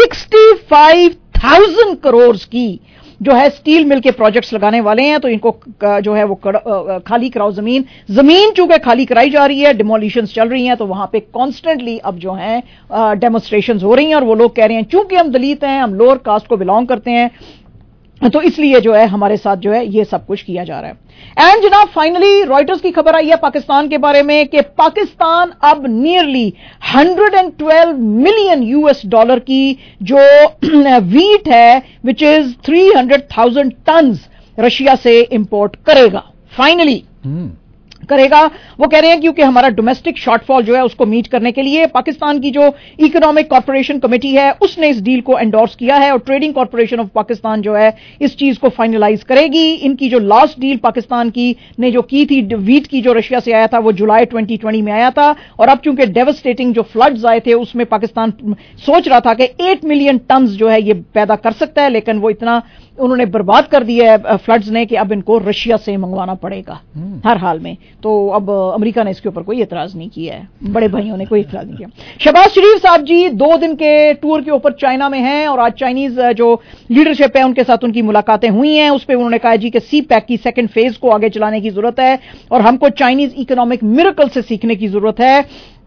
65,000 करोड़ की जो है स्टील मिल के प्रोजेक्ट्स लगाने वाले हैं, तो इनको जो है वो खाली कराओ जमीन। चूंकि खाली कराई जा रही है, डिमोलिशंस चल रही हैं, तो वहां पे कॉन्स्टेंटली अब जो है डेमोन्स्ट्रेशंस हो रही हैं और वो लोग कह रहे हैं चूंकि हम दलित हैं, हम लोअर कास्ट को बिलोंग करते हैं, तो इसलिए जो है हमारे साथ जो है ये सब कुछ किया जा रहा है। एंड जनाब फाइनली रॉयटर्स की खबर आई है पाकिस्तान के बारे में कि पाकिस्तान अब नियरली 112 मिलियन US$ की जो वीट है विच इज 300,000 टन रशिया से इंपोर्ट करेगा, फाइनली करेगा। वो कह रहे हैं क्योंकि हमारा डोमेस्टिक शॉर्टफॉल जो है उसको मीट करने के लिए पाकिस्तान की जो इकोनॉमिक कॉर्पोरेशन कमेटी है उसने इस डील को एंडोर्स किया है और ट्रेडिंग कॉर्पोरेशन ऑफ पाकिस्तान जो है इस चीज को फाइनलाइज करेगी। इनकी जो लास्ट डील पाकिस्तान की ने जो की थी वीट की जो रशिया से आया था वो जुलाई 2020 में आया था और अब चूंकि डेवस्टेटिंग जो फ्लड्स आए थे उसमें पाकिस्तान सोच रहा था कि 8 मिलियन टन जो है ये पैदा कर सकता है, लेकिन वो इतना उन्होंने बर्बाद कर दिया है फ्लड्स ने कि अब इनको रशिया से मंगवाना पड़ेगा हर हाल में। तो अब अमेरिका ने इसके ऊपर कोई एतराज नहीं किया है, बड़े भाइयों ने कोई एतराज नहीं किया। शहबाज शरीफ साहब जी 2 दिन के टूर के ऊपर चाइना में हैं और आज चाइनीज जो लीडरशिप है उनके साथ उनकी मुलाकातें हुई हैं। उस पर उन्होंने कहा जी कि सी पैक की सेकंड फेज को आगे चलाने की जरूरत है और हमको चाइनीज इकोनॉमिक मिरेकल से सीखने की जरूरत है।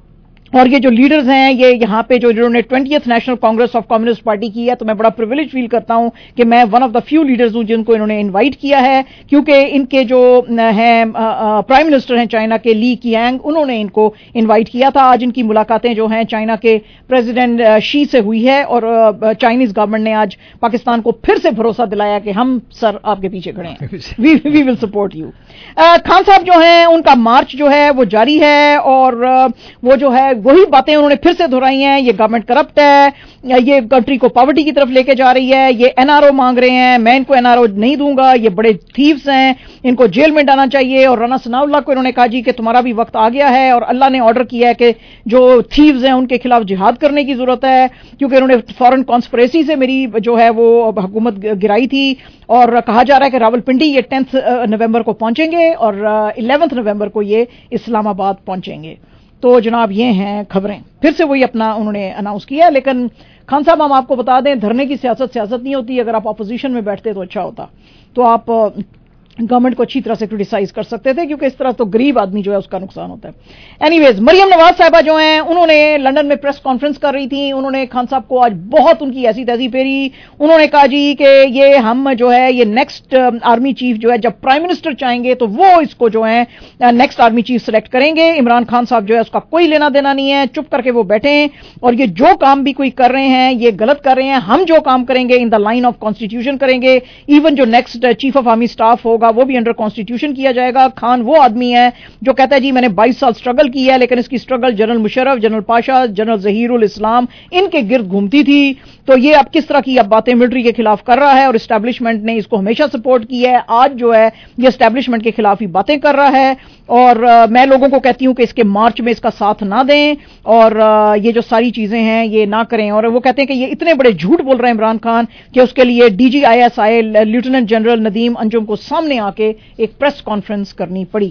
और ये जो लीडर्स हैं, ये यहाँ पे जो इन्होंने 20th national congress of communist party की है, तो मैं बड़ा प्रिविलेज फील करता हूं कि मैं one of the few leaders हूं जिनको इन्होंने इनवाइट किया है, क्योंकि इनके जो हैं प्राइम मिनिस्टर हैं चाइना के ली कीयांग, उन्होंने इनको इनवाइट किया था। आज इनकी मुलाकातें जो हैं चाइना के प्रेसिडेंट शी से हुई है और चाइनीज गवर्नमेंट ने आज पाकिस्तान को फिर से भरोसा दिलाया कि हम सर आपके पीछे खड़े हैं, we will support you. Khan Sahib जो हैं उनका मार्च जो है वो जारी है और वो जो है वही बातें उन्होंने फिर से दोहराई हैं। ये गवर्नमेंट करप्ट है, ये कंट्री को पॉवर्टी की तरफ लेके जा रही है, ये एनआरओ मांग रहे हैं, मैं इनको एनआरओ नहीं दूंगा, ये बड़े थीव्स हैं, इनको जेल में डालना चाहिए। और राना सनाउल्लाह को इन्होंने कहा जी कि तुम्हारा भी वक्त आ गया है और अल्लाह ने ऑर्डर किया है कि जो थीव्स हैं उनके खिलाफ जिहाद करने की जरूरत है, क्योंकि उन्होंने फॉरेन कॉन्स्पिरेसी से मेरी जो है वो हुकूमत गिराई थी। और कहा जा रहा है कि रावलपिंडी ये 10 नवंबर को पहुंचेंगे और 11 नवंबर को ये इस्लामाबाद पहुंचेंगे। तो जनाब ये हैं खबरें, फिर से वही अपना उन्होंने अनाउंस किया। लेकिन खान साहब हम आपको बता दें, धरने की सियासत नहीं होती। अगर आप अपोजिशन में बैठते तो अच्छा होता, तो आप गवर्नमेंट को अच्छी तरह से क्रिटिसाइज कर सकते थे, क्योंकि इस तरह तो गरीब आदमी जो है उसका नुकसान होता है। एनीवेज, मरियम नवाज साहिबा जो हैं उन्होंने लंदन में प्रेस कॉन्फ्रेंस कर रही थी। उन्होंने खान साहब को आज बहुत उनकी ऐसी तैसी फेरी। उन्होंने कहा जी कि ये हम जो है ये नेक्स्ट आर्मी चीफ जो है जब प्राइम मिनिस्टर चाहेंगे तो वो इसको जो है नेक्स्ट आर्मी चीफ सेलेक्ट करेंगे। इमरान खान साहब जो है उसका कोई लेना देना नहीं है, चुप करके वो बैठे और ये जो काम भी कोई कर रहे हैं ये गलत कर रहे हैं। हम जो काम करेंगे in the line of constitution करेंगे। इवन जो next chief of army staff होगा वो भी अंडर कॉन्स्टिट्यूशन किया जाएगा। खान वो आदमी है जो कहता है जी मैंने 22 साल स्ट्रगल की है, लेकिन इसकी struggle general Musharraf, general Pasha, general Zaheerul Islam इनके गिर्द घूमती थी। तो ये अब किस तरह की अब बातें मिलिट्री के खिलाफ कर रहा है और एस्टैब्लिशमेंट ने इसको हमेशा सपोर्ट की है। आज जो है ये एस्टैब्लिशमेंट के खिलाफ ही बातें कर रहा है और मैं लोगों को कहती हूं कि इसके मार्च में इसका साथ ना दें और ये जो सारी चीजें हैं ये ना करें। और वो कहते हैं कि ये इतने बड़े झूठ बोल रहे हैं इमरान खान कि उसके लिए DGISI lieutenant general Nadeem Anjum को सामने आके एक प्रेस कॉन्फ्रेंस करनी पड़ी।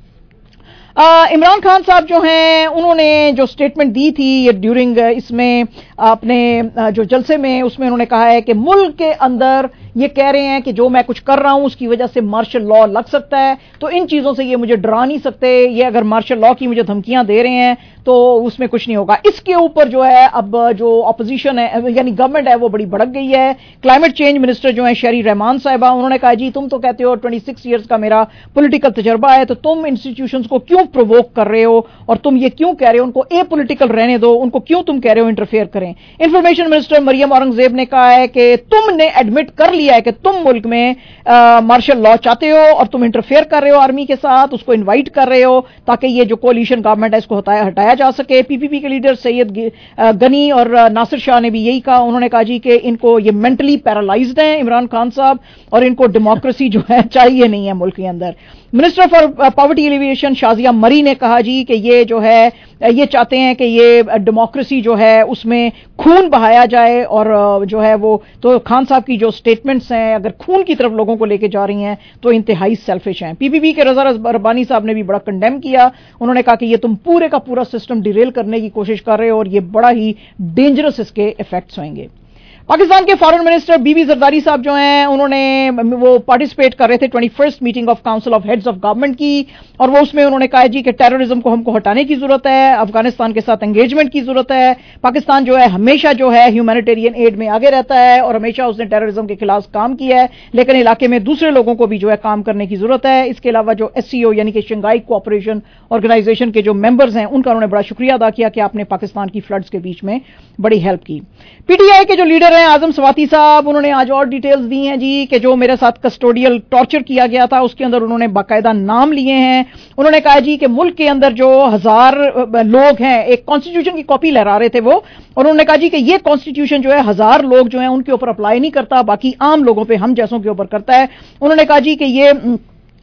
इमरान खान साहब जो हैं उन्होंने जो स्टेटमेंट दी थी ये ड्यूरिंग इसमें अपने जो जलसे में, उसमें उन्होंने कहा है कि मुल्क के अंदर ये कह रहे हैं कि जो मैं कुछ कर रहा हूं उसकी वजह से मार्शल लॉ लग सकता है, तो इन चीजों से ये मुझे डरा नहीं सकते। ये अगर मार्शल लॉ की मुझे धमकियां दे रहे हैं तो उसमें कुछ नहीं होगा। इसके ऊपर जो है अब जो अपोजिशन है यानी गवर्नमेंट है वो बड़ी भड़क गई है। क्लाइमेट चेंज मिनिस्टर जो है शेरी रहमान साहिबा, उन्होंने कहा जी तुम तो कहते हो 26 ईयर्स का मेरा पॉलिटिकल तजर्बा है, तो तुम इंस्टीट्यूशंस को क्यों प्रोवोक कर रहे हो और तुम ये क्यों कह रहे हो उनको एपॉलिटिकल रहने दो, उनको क्यों तुम कह रहे हो इंटरफेयर करें। इंफॉर्मेशन मिनिस्टर मरियम औरंगजेब ने कहा है कि तुमने एडमिट कर लिया है कि तुम मुल्क में मार्शल लॉ चाहते हो और तुम इंटरफेयर कर रहे हो आर्मी के साथ, उसको इनवाइट कर रहे हो ताकि ये जो कोalition गवर्नमेंट है इसको हटाया जा सके। पीपीपी के लीडर सैयद गनी और नासिर शाह ने भी यही कहा। उन्होंने कहा जी कि इनको ये मेंटली पैरालाइज्ड हैं इमरान खान साहब और इनको डेमोक्रेसी जो है चाहिए नहीं है मुल्क के अंदर। Minister for poverty alleviation Shazia Marri ने कहा जी कि ये जो है ये चाहते हैं कि ये डेमोक्रेसी जो है उसमें खून बहाया जाए और जो है वो तो खान साहब की जो स्टेटमेंट्स हैं अगर खून की तरफ लोगों को लेके जा रही हैं तो इंतहाई सेल्फिश हैं। पीपीपी के रजा रब्बानी साहब ने भी बड़ा कंडेम किया। उन्होंने कहा कि ये तुम पूरे का पूरा सिस्टम डिरेल करने की कोशिश कर रहे हो और ये बड़ा ही डेंजरस इसके इफेक्ट्स होंगे। पाकिस्तान के फॉरेन मिनिस्टर बीबी जरदारी साहब जो हैं उन्होंने वो पार्टिसिपेट कर रहे थे 21st meeting of council of heads of government की और वो उसमें उन्होंने कहा जी कि टेररिज्म को हमको हटाने की जरूरत है, अफगानिस्तान के साथ एंगेजमेंट की जरूरत है। पाकिस्तान जो है हमेशा जो है ह्यूमैनिटेरियन एड में आगे रहता है और हमेशा उसने टेररिज्म के खिलाफ काम किया है, लेकिन इलाके में दूसरे लोगों को भी जो है काम करने की जरूरत है। इसके अलावा जो SCO यानी कि शंघाई कोऑपरेशन ऑर्गेनाइजेशन के जो मेंबर्स हैं उनका उन्होंने बड़ा शुक्रिया अदा किया कि आपने पाकिस्तान की फ्लड्स के बीच में बड़ी हेल्प की। PTI के जो लीडर हैं आजम स्वाति साहब, उन्होंने आज और डिटेल्स दी हैं जी कि जो मेरे साथ कस्टोडियल टॉर्चर किया गया था उसके अंदर उन्होंने बाकायदा नाम लिए हैं। उन्होंने कहा जी कि मुल्क के अंदर जो 1000 लोग हैं एक कॉन्स्टिट्यूशन की कॉपी लहरा रहे थे वो, और उन्होंने कहा जी कि ये कॉन्स्टिट्यूशन जो है 1000 लोग जो हैं उनके ऊपर अप्लाई नहीं करता, बाकी आम लोगों पे हम जैसों के ऊपर करता है। उन्होंने कहा जी कि ये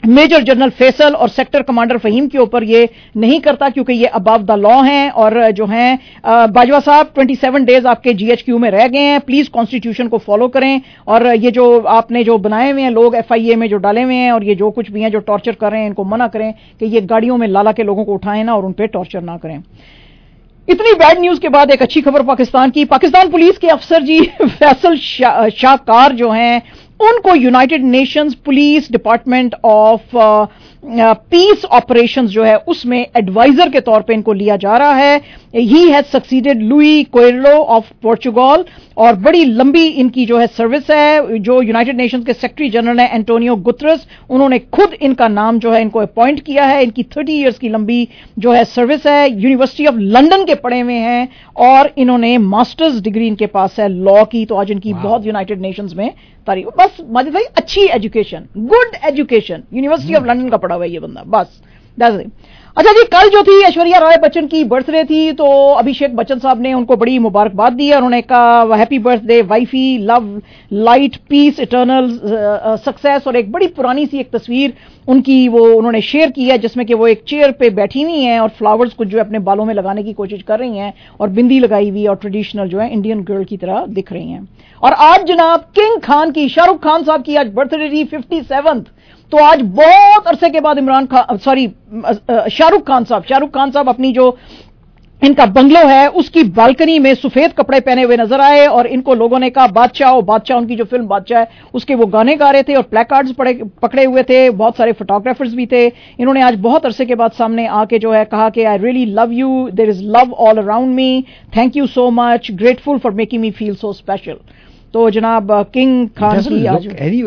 मेजर जनरल फैसल और सेक्टर कमांडर फहीम के ऊपर ये नहीं करता, क्योंकि ये अबव द लॉ हैं और जो हैं बाजवा साहब 27 डेज आपके जीएचक्यू में रह गए हैं, प्लीज कॉन्स्टिट्यूशन को फॉलो करें। और ये जो आपने जो बनाए हुए हैं लोग एफआईए में जो डाले हुए हैं और ये जो कुछ भी हैं जो टॉर्चर कर रहे हैं, इनको मना करें कि ये गाड़ियों में लाला के लोगों को उठाएं ना और उन पर टॉर्चर ना करें। इतनी बैड न्यूज के बाद एक अच्छी खबर पाकिस्तान की। पाकिस्तान पुलिस के अफसर जी फैसल शाहकार जो हैं उनको united nations police department of peace operations जो है उसमें एडवाइजर के तौर पे इनको लिया जा रहा है। He has succeeded Luis Coelho of Portugal और बड़ी लंबी इनकी जो है सर्विस है। जो यूनाइटेड नेशंस के सेक्रेटरी जनरल है एंटोनियो गुतरस, उन्होंने खुद इनका नाम जो है इनको अपॉइंट किया है। इनकी 30 इयर्स की लंबी जो है सर्विस है। यूनिवर्सिटी ऑफ लंदन के पढ़े हुए हैं और इन्होंने मास्टर्स डिग्री इनके पास है लॉ की। तो आज इनकी बहुत यूनाइटेड नेशंस में तारीफ। बस माजिद भाई अच्छी education, good education, university of London का पढ़ा हुआ है ये बंदा, बस दैट्स इट। अच्छा जी, कल जो थी ऐश्वर्या राय बच्चन की बर्थडे थी, तो अभिषेक बच्चन साहब ने उनको बड़ी मुबारकबाद दी है। उन्होंने कहा happy birthday wifey, love light peace eternal success. और एक बड़ी पुरानी सी एक तस्वीर उनकी वो उन्होंने शेयर की है जिसमें कि वो एक चेयर पे बैठी हुई हैं और फ्लावर्स को जो है अपने बालों में लगाने की कोशिश कर रही हैं और बिंदी लगाई हुई और ट्रेडिशनल जो है इंडियन गर्ल की तरह दिख रही हैं। और आज जनाब किंग खान की, शाहरुख खान साहब की आज बर्थडे थी 57th। तो आज बहुत अरसे के बाद शाहरुख खान साहब अपनी जो इनका बंगलो है उसकी बालकनी में सफेद कपड़े पहने हुए नजर आए और इनको लोगों ने कहा बादशाह, उनकी जो फिल्म बादशाह है उसके वो गाने गा रहे थे और प्लेकार्ड्स पकड़े हुए थे। बहुत सारे फोटोग्राफर्स भी थे। इन्होंने आज बहुत अरसे के बाद सामने आके जो है कहा कि I really love you, there is love all around me, thank you so much, grateful for making me feel so special. तो जनाब किंग खान की आज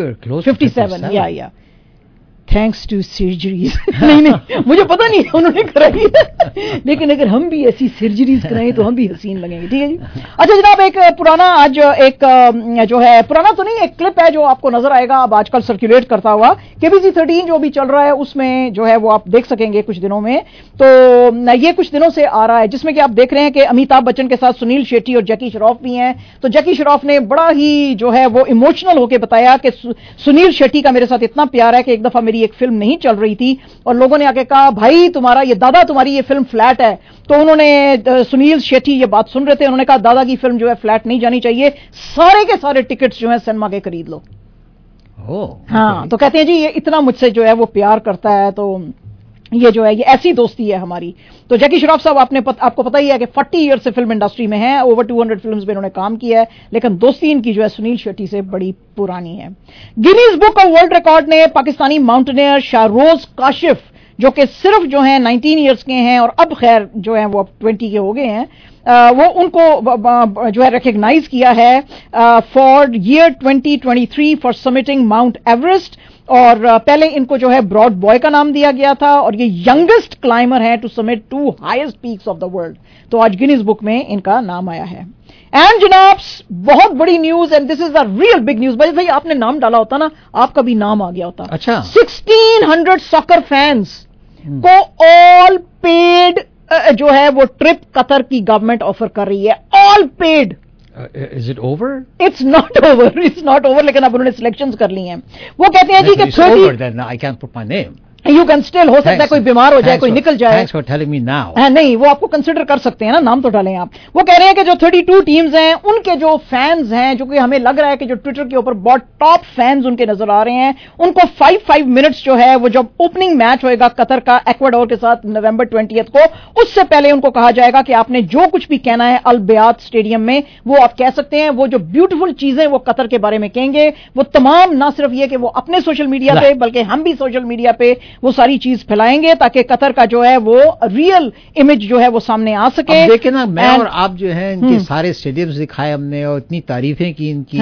57 या थैंक्स टू सर्जरीज। नहीं मुझे पता नहीं उन्होंने कराई है, लेकिन अगर हम भी ऐसी सर्जरीज कराएं तो हम भी हसीन लगेंगे। ठीक है जी। अच्छा जनाब, एक पुराना आज एक जो है पुराना तो नहीं, एक क्लिप है जो आपको नजर आएगा अब आजकल सर्कुलेट करता हुआ। केबीसी 13 जो भी चल रहा है उसमें जो है वो आप देख सकेंगे कुछ दिनों में। तो ये कुछ दिनों से आ रहा है जिसमें कि आप देख रहे हैं कि अमिताभ बच्चन के साथ सुनील शेट्टी और जैकी श्रॉफ भी हैं। तो जैकी श्रॉफ ने बड़ा ही जो है वो इमोशनल होकर बताया कि सुनील शेट्टी का मेरे साथ इतना प्यार है कि एक दफा मेरी एक फिल्म नहीं चल रही थी और लोगों ने आके कहा भाई तुम्हारी ये फिल्म फ्लैट है। तो उन्होंने सुनील शेट्टी ये बात सुन रहे थे, उन्होंने कहा दादा की फिल्म जो है फ्लैट नहीं जानी चाहिए, सारे के सारे टिकट्स जो है सिनेमा के खरीद लो। हाँ, तो कहते हैं जी ये इतना मुझसे जो है वो प्यार करता है, तो ये जो है ये ऐसी दोस्ती है हमारी। तो जैकी श्रॉफ साहब आपको पता ही है कि 40 ईयर से फिल्म इंडस्ट्री में है, ओवर 200 फिल्म्स में इन्होंने काम किया है, लेकिन दोस्ती इनकी जो है सुनील शेट्टी से बड़ी पुरानी है। Guinness book of world record ने पाकिस्तानी माउंटेनियर शाहरोज काशिफ जो कि सिर्फ जो है 19 ईयर्स के हैं और अब खैर जो है वो अब 20 के हो गए हैं, वो उनको जो है रिकॉग्नाइज किया है for year 2023 for summiting Mount Everest. और पहले इनको जो है ब्रॉड बॉय का नाम दिया गया था और ये यंगेस्ट क्लाइमर है to summit 2 highest peaks of the world. तो आज गिनीज बुक में इनका नाम आया है। एंड जनाब बहुत बड़ी news and this is the real big news. भाई आपने नाम डाला होता ना, आपका भी नाम आ गया होता। अच्छा, 1600 सॉकर फैंस को ऑल पेड जो है वो ट्रिप कतर की गवर्नमेंट ऑफर कर रही है, all paid. Is it over? It's not over. It's not over. लेकिन अब उन्होंने सिलेक्शंस कर ली हैं। वो कहते हैं जी कि 30 over, then I can't put my name. You can still, हो सकता है कोई बीमार हो जाए, कोई निकल जाए। Thanks for telling me now. नहीं, वो आपको कंसिडर कर सकते हैं ना, नाम तो डालें आप। वो कह रहे हैं कि जो 32 टीम्स हैं उनके जो फैंस हैं, जो कि हमें लग रहा है कि जो ट्विटर के ऊपर बहुत टॉप फैंस उनके नजर आ रहे हैं, उनको 5 मिनट्स जो है वो जब ओपनिंग मैच होएगा कतर का एक्वाडोर के साथ नवंबर 20 को, उससे पहले उनको कहा जाएगा कि आपने जो कुछ भी कहना है अल बयात स्टेडियम में वो आप कह सकते हैं। वो जो ब्यूटीफुल चीजें वो कतर के बारे में कहेंगे, वो तमाम ना सिर्फ ये कि वो अपने सोशल मीडिया पे बल्कि हम भी सोशल मीडिया पे वो सारी चीज फैलाएंगे ताकि कतर का जो है वो रियल इमेज जो है वो सामने आ सके। देखिए ना, मैं और आप जो है इनके सारे स्टेडियम्स दिखाए हमने और इतनी तारीफें की इनकी।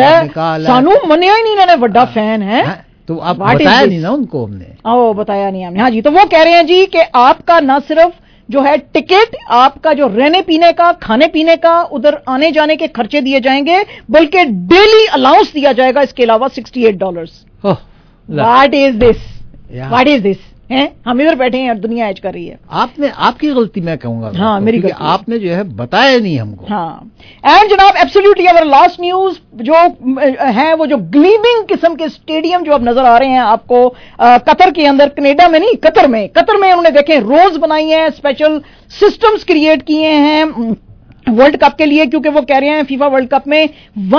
सानू मनिया ही नहीं, इन्होंने बड़ा फैन है। तो आप बताया नहीं ना उनको हमने। बताया नहीं हमने। हाँ जी, तो वो कह रहे हैं जी कि आपका ना सिर्फ जो है टिकट, आपका जो रहने पीने का, खाने पीने का, उधर आने जाने के खर्चे दिए जाएंगे, बल्कि डेली अलाउंस दिया जाएगा इसके अलावा $68। What is this? What is this? हैं, हम इधर बैठे हैं और दुनिया ऐज कर रही है। आपकी गलती मैं कहूंगा। हाँ, मेरी गलती, आपने जो है बताया नहीं हमको। हाँ, एंड जनाब एब्सोल्युटली अवर लास्ट न्यूज जो है वो जो ग्लीमिंग किस्म के स्टेडियम जो अब नजर आ रहे हैं आपको कतर के अंदर, कनाडा में नहीं, कतर में उन्होंने देखे रोज बनाई है, स्पेशल सिस्टम्स क्रिएट किए हैं वर्ल्ड कप के लिए, क्योंकि वो कह रहे हैं फीफा वर्ल्ड कप में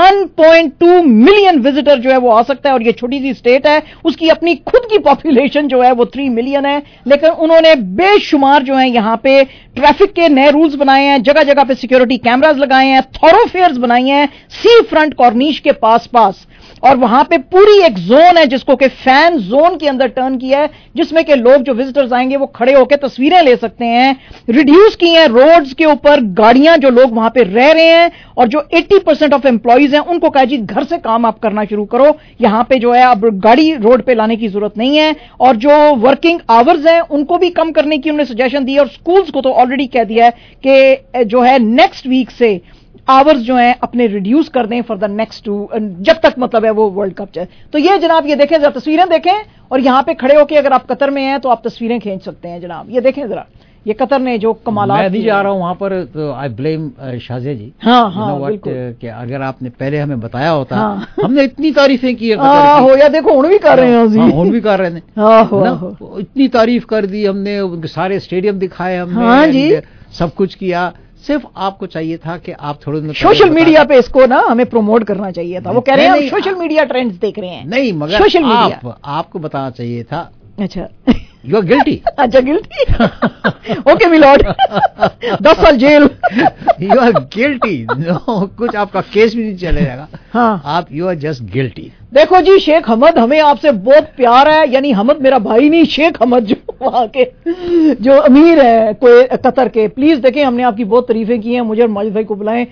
1.2 मिलियन विजिटर जो है वो आ सकता है, और ये छोटी सी स्टेट है, उसकी अपनी खुद की पॉपुलेशन जो है वो 3 मिलियन है, लेकिन उन्होंने बेशुमार जो है यहाँ पे ट्रैफिक के नए रूल्स बनाए हैं, जगह जगह पे सिक्योरिटी कैमरास लगाए हैं, थॉरोफेयर्स बनाई हैं सी फ्रंट कॉर्निश के पास, और वहां पे पूरी एक जोन है जिसको कि फैन जोन के अंदर टर्न किया है, जिसमें कि लोग जो विजिटर्स आएंगे वो खड़े होकर तस्वीरें ले सकते हैं। रिड्यूस की हैं रोड्स के ऊपर गाड़ियां, जो लोग वहां पे रह रहे हैं और जो 80% ऑफ एम्प्लॉइज हैं उनको कहा जी घर से काम आप करना शुरू करो, यहां पे जो है अब गाड़ी रोड पे लाने की जरूरत नहीं है, और जो वर्किंग आवर्स हैं उनको भी कम करने की उन्होंने सजेशन दी है, और स्कूल्स को तो ऑलरेडी कह दिया है कि जो है नेक्स्ट वीक से आवर्स जो हैं अपने रिड्यूस कर दें फॉर द नेक्स्ट 2, जब तक मतलब है वो वर्ल्ड कप चले। तो ये जनाब ये देखें, जरा तस्वीरें देखें, और यहां पे खड़े होकर अगर आप कतर में हैं तो आप तस्वीरें खींच सकते हैं जनाब। ये देखें जरा, ये कतर ने जो कमाल, मैं नहीं जा रहा हूं वहां पर, तो आई ब्लेम शाहजे जी। हाँ, कि अगर आपने पहले हमें बताया होता, हमने इतनी तारीफें की हो या देखो हुण भी कर रहे हैं, हुण भी कर रहे हैं, इतनी तारीफ कर दी हमने, उनके सारे स्टेडियम दिखाए हमने, सब कुछ किया। सिर्फ आपको चाहिए था कि आप थोड़े सोशल मीडिया पे इसको ना हमें प्रमोट करना चाहिए था। वो कह रहे हैं सोशल मीडिया ट्रेंड्स देख रहे हैं। नहीं, मगर सोशल मीडिया आपको बताना चाहिए था। अच्छा, यू आर गिल्टी। अच्छा, गिल्टी। ओके मिलॉर्ड, 10 साल जेल। You are guilty. नो, कुछ आपका केस भी नहीं चलेगा। हाँ, आप यू आर जस्ट गिल्टी। देखो जी शेख हमद, हमें आपसे बहुत प्यार है, यानी हमद मेरा भाई नहीं, शेख हमद जो वहां के जो अमीर है कोई कतर के, प्लीज देखें हमने आपकी बहुत तारीफें की हैं, मुझे और माजिद भाई को बुलाएं।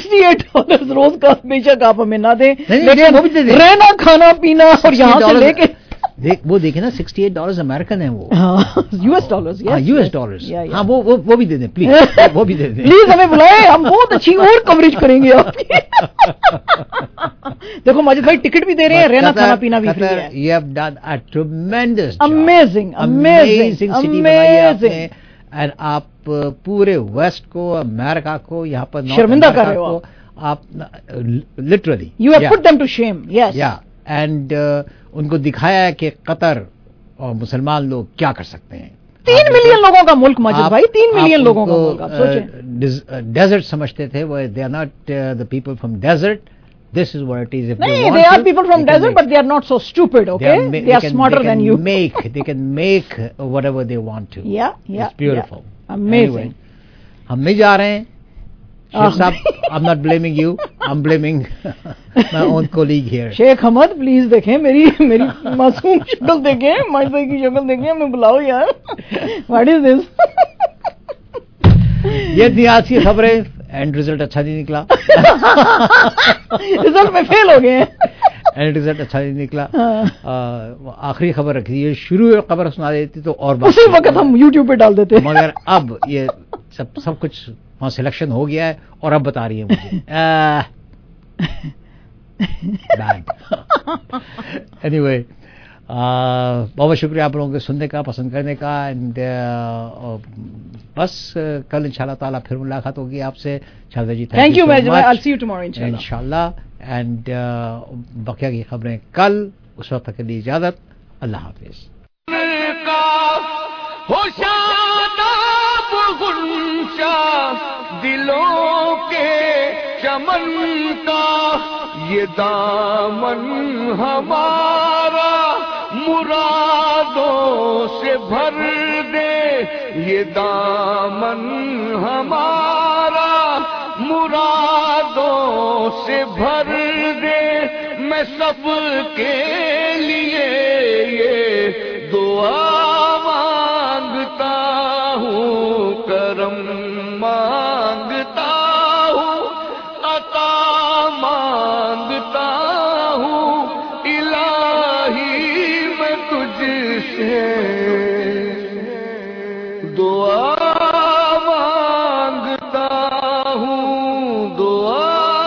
$68 रोज का बेशक आप हमें ना दें, लेकिन रहना खाना पीना और यहाँ से लेके वो देखे ना, $68 अमेरिकन है वो, US डॉलर्स, US डॉलर्स। हाँ, वो भी दे दें प्लीज, वो भी दे दें प्लीज, हमें बुलाएं, हम बहुत अच्छी और कवरेज करेंगे आपकी। देखो माजिद भाई टिकट भी दे रहे हैं, रहना खाना पीना भी फ्री है। You have done a tremendous job, amazing city बनाई है आपने, और आप पूरे वेस्ट को, अमेरिका को यहाँ पर शर्मिंदा कर रहे हो आप, literally you have put them to shame. Yes, and उनको दिखाया है कि कतर और मुसलमान लोग क्या कर सकते हैं। 3 मिलियन लोगों का मुल्क माजिद भाई, 3 मिलियन लोगों का मुल्क। आप सोचें, डेजर्ट समझते थे वो, they are not the people from desert, this is what it is. They are people from desert, but they are not so stupid, okay? They are smarter than you. They can make whatever they want to. Yeah, it's beautiful. Amazing. Anyway, हम नहीं जा रहे हैं शेख साहब, I'm not blaming you, I'm blaming my own colleague here. Sheikh Hamad please देखें, मेरी मासूम शक्ल देखें, माजिद भाई की शक्ल देखें, हमें बुलाओ यार। What is this? ये थी आज की खबरें, एंड रिजल्ट अच्छा नहीं निकला। रिजल्ट में फेल हो गए, एंड रिजल्ट अच्छा नहीं निकला। आखिरी खबर रखी है, शुरू खबर सुना देती तो और बात, उसी वक्त हम YouTube पे डाल देते, मगर अब ये सब कुछ वहाँ सिलेक्शन हो गया है और अब बता रही है मुझे। एनीवे, बहुत शुक्रिया आप लोगों के सुनने का, पसंद करने का, एंड बस कल इंशाल्लाह ताला फिर मुलाकात होगी आपसे। Sharda ji thank you, I see you tomorrow इंशाल्लाह, एंड बकिया की खबरें कल, उस वक्त तक के लिए इजाजत, अल्लाह हाफिज। दिलों के चमन का ये दामन हमारा मुरादों से भर दे, ये दामन हमारा मुरादों से भर दे। मैं सबके लिए ये दुआ मांगता हूँ, करम मांगता हूँ, अता मांगता हूँ, इलाही मैं तुझसे दुआ मांगता हूँ, दुआ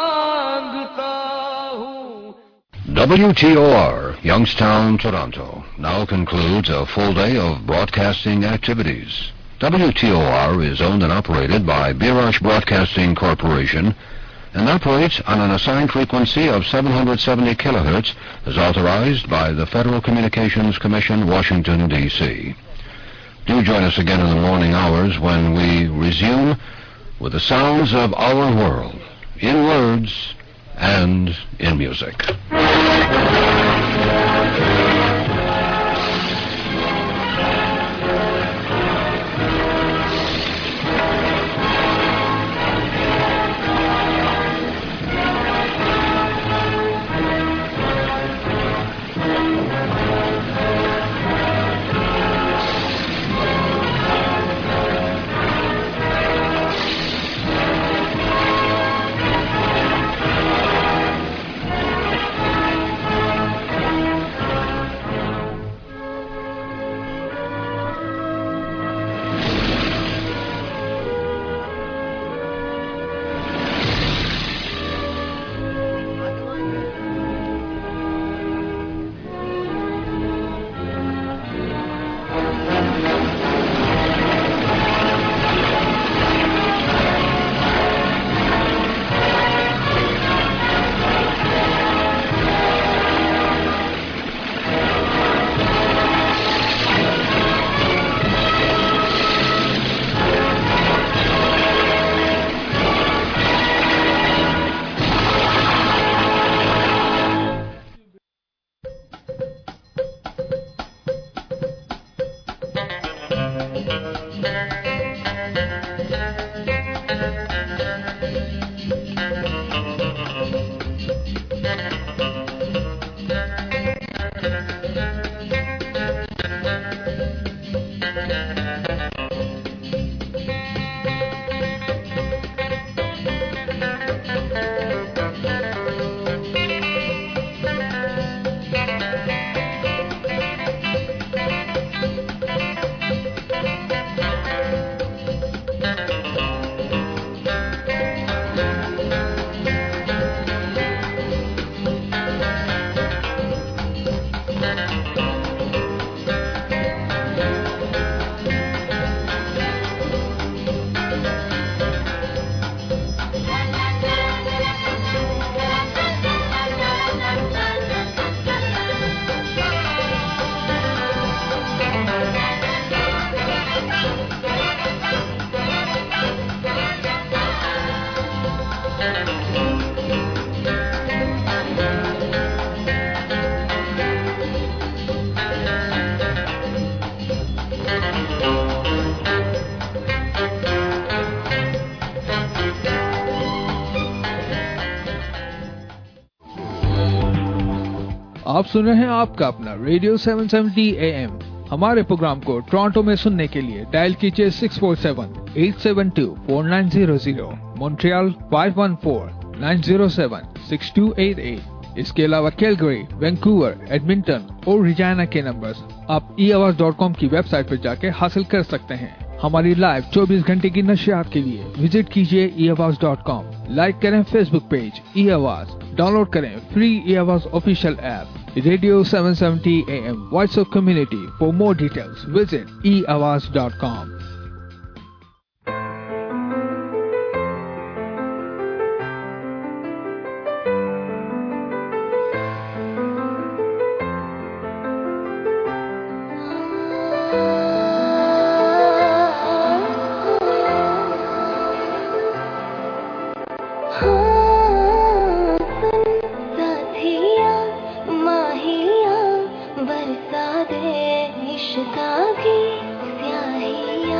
मांगता हूँ। WTOR, Youngstown, Toronto. now concludes a full day of broadcasting activities. WTOR is owned and operated by Birash Broadcasting Corporation and operates on an assigned frequency of 770 kilohertz as authorized by the Federal Communications Commission, Washington, D.C. Do join us again in the morning hours when we resume with the sounds of our world, in words and in music. आप सुन रहे हैं आपका अपना radio 770 AM। हमारे programme को Toronto में सुनने के लिए डायल कीजिए 647-872-4900, मॉन्ट्रियल 514-907-6288। इसके अलावा कैलगरी, वैंकूवर, एडमिंटन और रिजाना के नंबर्स आप eAwaz.com की वेबसाइट पर जाके हासिल कर सकते हैं। हमारी लाइव 24 घंटे की नशियात के लिए विजिट कीजिए eAwaz.com। लाइक करें फेसबुक पेज eAwaz, डाउनलोड करें free eAwaz official app Radio 770 AM, Voice of Community. For more details, visit eAwaz.com. बरसा दे इश्क़ की स्याहियाँ।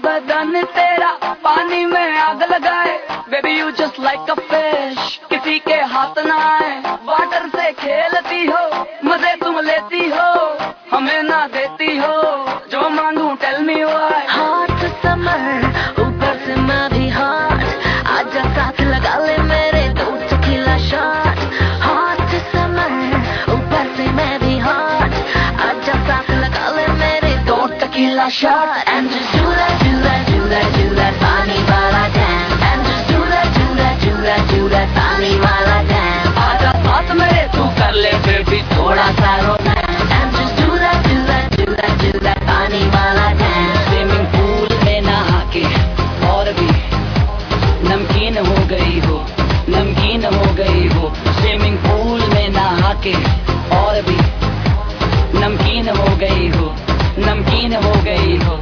बदन तेरा पानी में आग लगाए, baby you just like a fish, किसी के हाथ ना आए, वाटर से खेलती हो, मजे तुम लेती हो, हमें ना देती हो, जो मांगू tell me why. Hot summer ऊपर से मैं भी हॉट, आजा साथ लगा ले मेरे 2 tequila शॉट। हॉट समर ऊपर से मैं भी हॉट, आजा साथ लगा ले मेरे 2 tequila shot. And just do that, do that, do that, do that पानी वाला dance, and just do that, do that, do that, do that पानी वाला dance। आजा साथ मेरे तू कर ले फिर भी थोड़ा सा romance, and just do that, do that, do that, do that पानी वाला dance। स्विमिंग पूल में नहा के और भी नमकीन हो गई हो, नमकीन हो गई हो, स्विमिंग पूल में नहा के और भी नमकीन हो गई हो, नमकीन हो गई हो।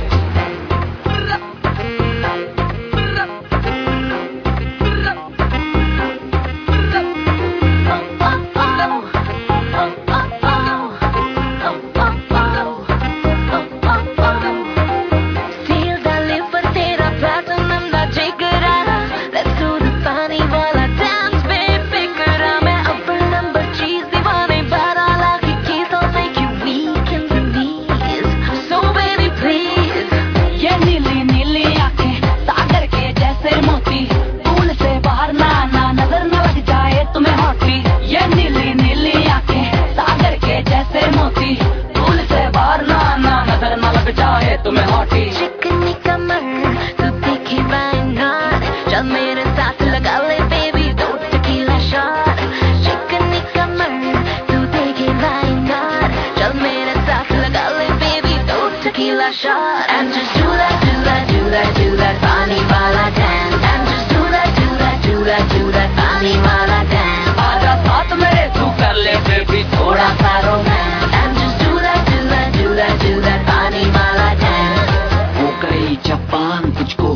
Feel the liver तेरा platinum ना जिगरा, let's do the पानी वाला dance baby करा। मैं upper number cheese दीवाने 12 लाख की तो make you weak in the knees, so baby please। ये नीली नीली आंखें सागर के जैसे मोती, पूल से बाहर ना आना नजर न लग जाए तुम्हें हॉटी। ये नीली नीली आंखें सागर के जैसे मोती, पूल से बाहर ना आना नजर न लग जाए तुम्हें हॉटी। चिकनी कमर तू तीखी बाइंगार, चल मेरे साथ लगा ले baby 2 tequila शॉट। चिकनी कमर तू तीखी बाइंगार, चल मेरे साथ लगा ले baby 2 tequila shot. And just do that, do that, do that, do that पानी वाला dance, and just do that, do that, do that, do that पानी वाला dance। आजा साथ मेरे तू कर ले फिर भी थोड़ा सा romance, and just do that, do that, do that, do that पानी वाला dance। हो गई जापान तुझको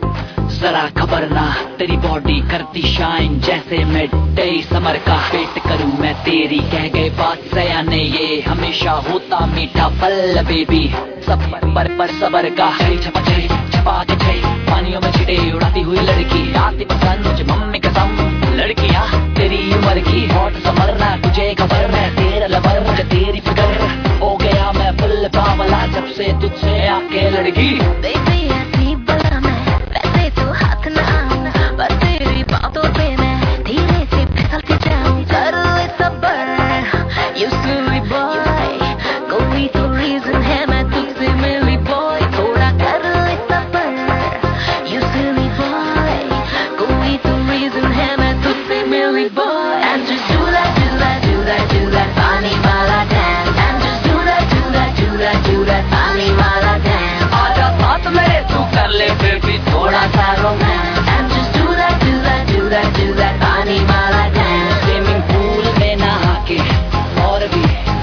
जरा खबर ना, तेरी बॉडी करती शाइन जैसे मिड डे समर का। पेट करूं मैं तेरी कह गए बात सयाने, ये हमेशा होता मीठा फल बेबी। सब पर सबर का छपा के छई पानियों में छिटे उड़ाती हुई लड़की, आती पसंद मुझे मम्मी कसम। लड़कियां तेरी उम्र की हॉट समर ना, तुझे खबर मैं तेरा लवर, मुझे तेरी फिक्र हो गया मैं फुल बावला जब से तुझसे आके लड़की। Baby ऐसी बला मैं वैसे तो हाथ ना आऊं, पर तेरी बातों पे मैं धीरे से फिसलती जाऊं। कर ले सबर you silly boy, कोई तो reason है मैं तुझसे मिली boy। थोड़ा कर ले सबर you silly boy, कोई तो reason है मैं तुझसे मिली boy। And just do that, do that, do that, do that पानी वाला dance, and just do that, do that, do that, do that पानी वाला dance। आजा साथ मेरे तू कर ले फिर भी थोड़ा सा romance, and just do that, do that, do that, do that पानी वाला dance। स्विमिंग पूल में नहा के और भी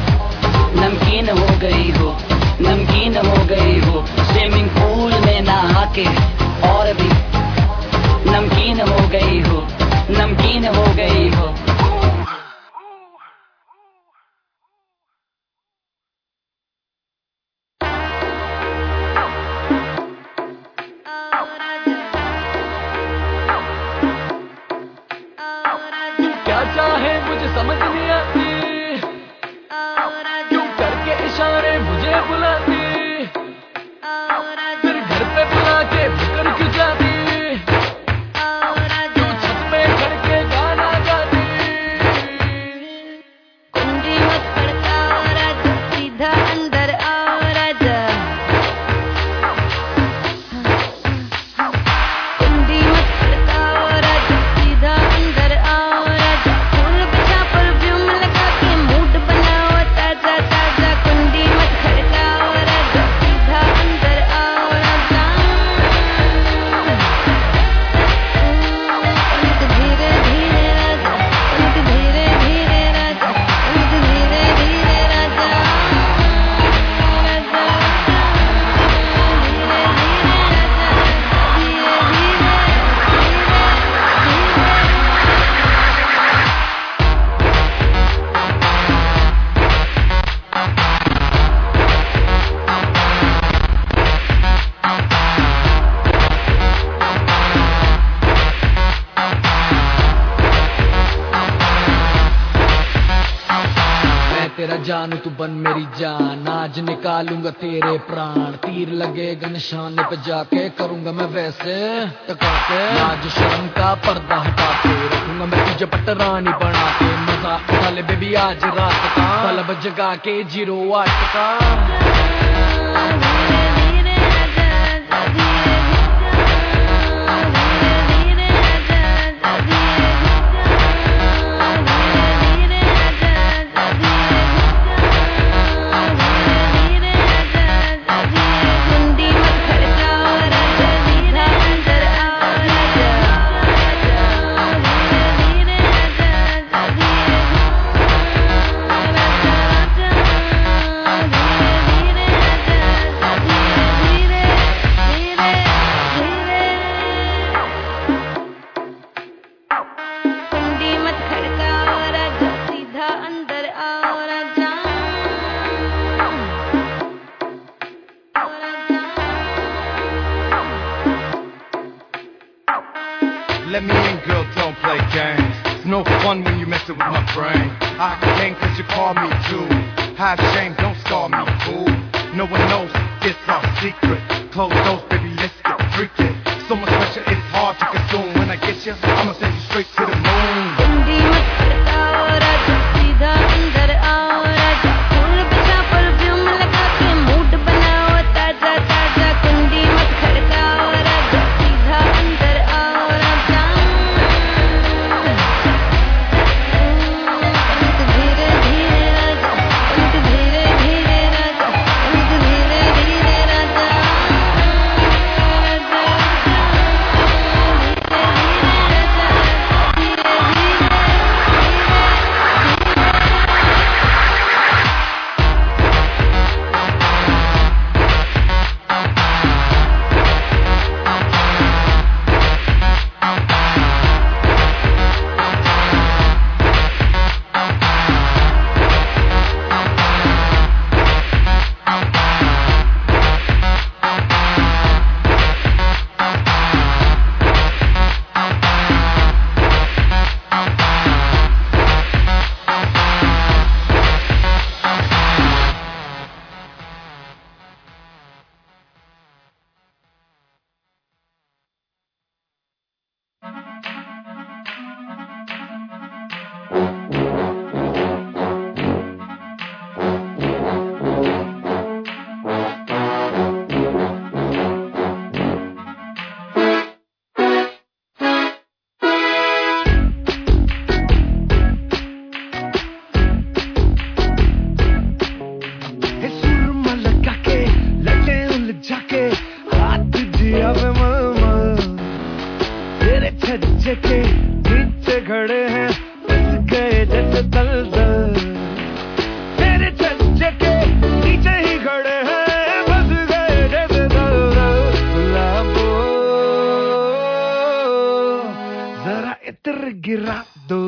नमकीन हो गई हो, नमकीन हो गई हो, स्विमिंग पूल में नहा के और भी नमकीन हो गई हो, नमकीन हो गई हो। क्या चाहे मुझे समझ नहीं आती, क्यों करके इशारे मुझे बुलाती, फिर घर पे बुला के मुकर क्यों जाती, क्यों छत पे खड़ के गाना गाती। जानू तू बन मेरी जान, आज निकालूंगा तेरे प्राण, तीर लगेगा निशाने पे जाके, करूंगा मैं वैसे टका के, आज शर्म का पर्दा हटा के, रखूंगा मैं तुझे पटरानी बना के, मजा उठा ले बेबी आज रात का, बल्ब जगा के 08 का। Let me in, girl, don't play games. It's no fun when you messing with my brain. I came cause you called me too. Have shame, don't scar me, fool. No one knows, it's our secret. Close those, baby, let's get freaky. So much pressure, it's hard to consume. When I get you, I'ma send you straight to the moon. कुंडी मत खड़काओ राजा, सीधा अंदर आओ राजा, फूल बिछा perfume लगा के mood बनाओ ताजा ताजा। कुंडी मत खड़काओ राजा, सीधा अंदर आओ राजा, पलक धीरे धीरे राजा, पलक धीरे धीरे राजा, पलक धीरे धीरे राजा, के नीचे खड़े हैं, बस गए जैसे दलदल। तेरे छज्जे के नीचे ही खड़े हैं, बस गए जैसे दलदल। गुलाबो जरा इत्र गिरा दो।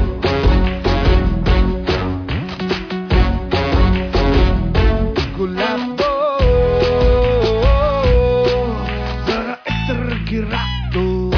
गुलाबो जरा इत्र गिरा दो।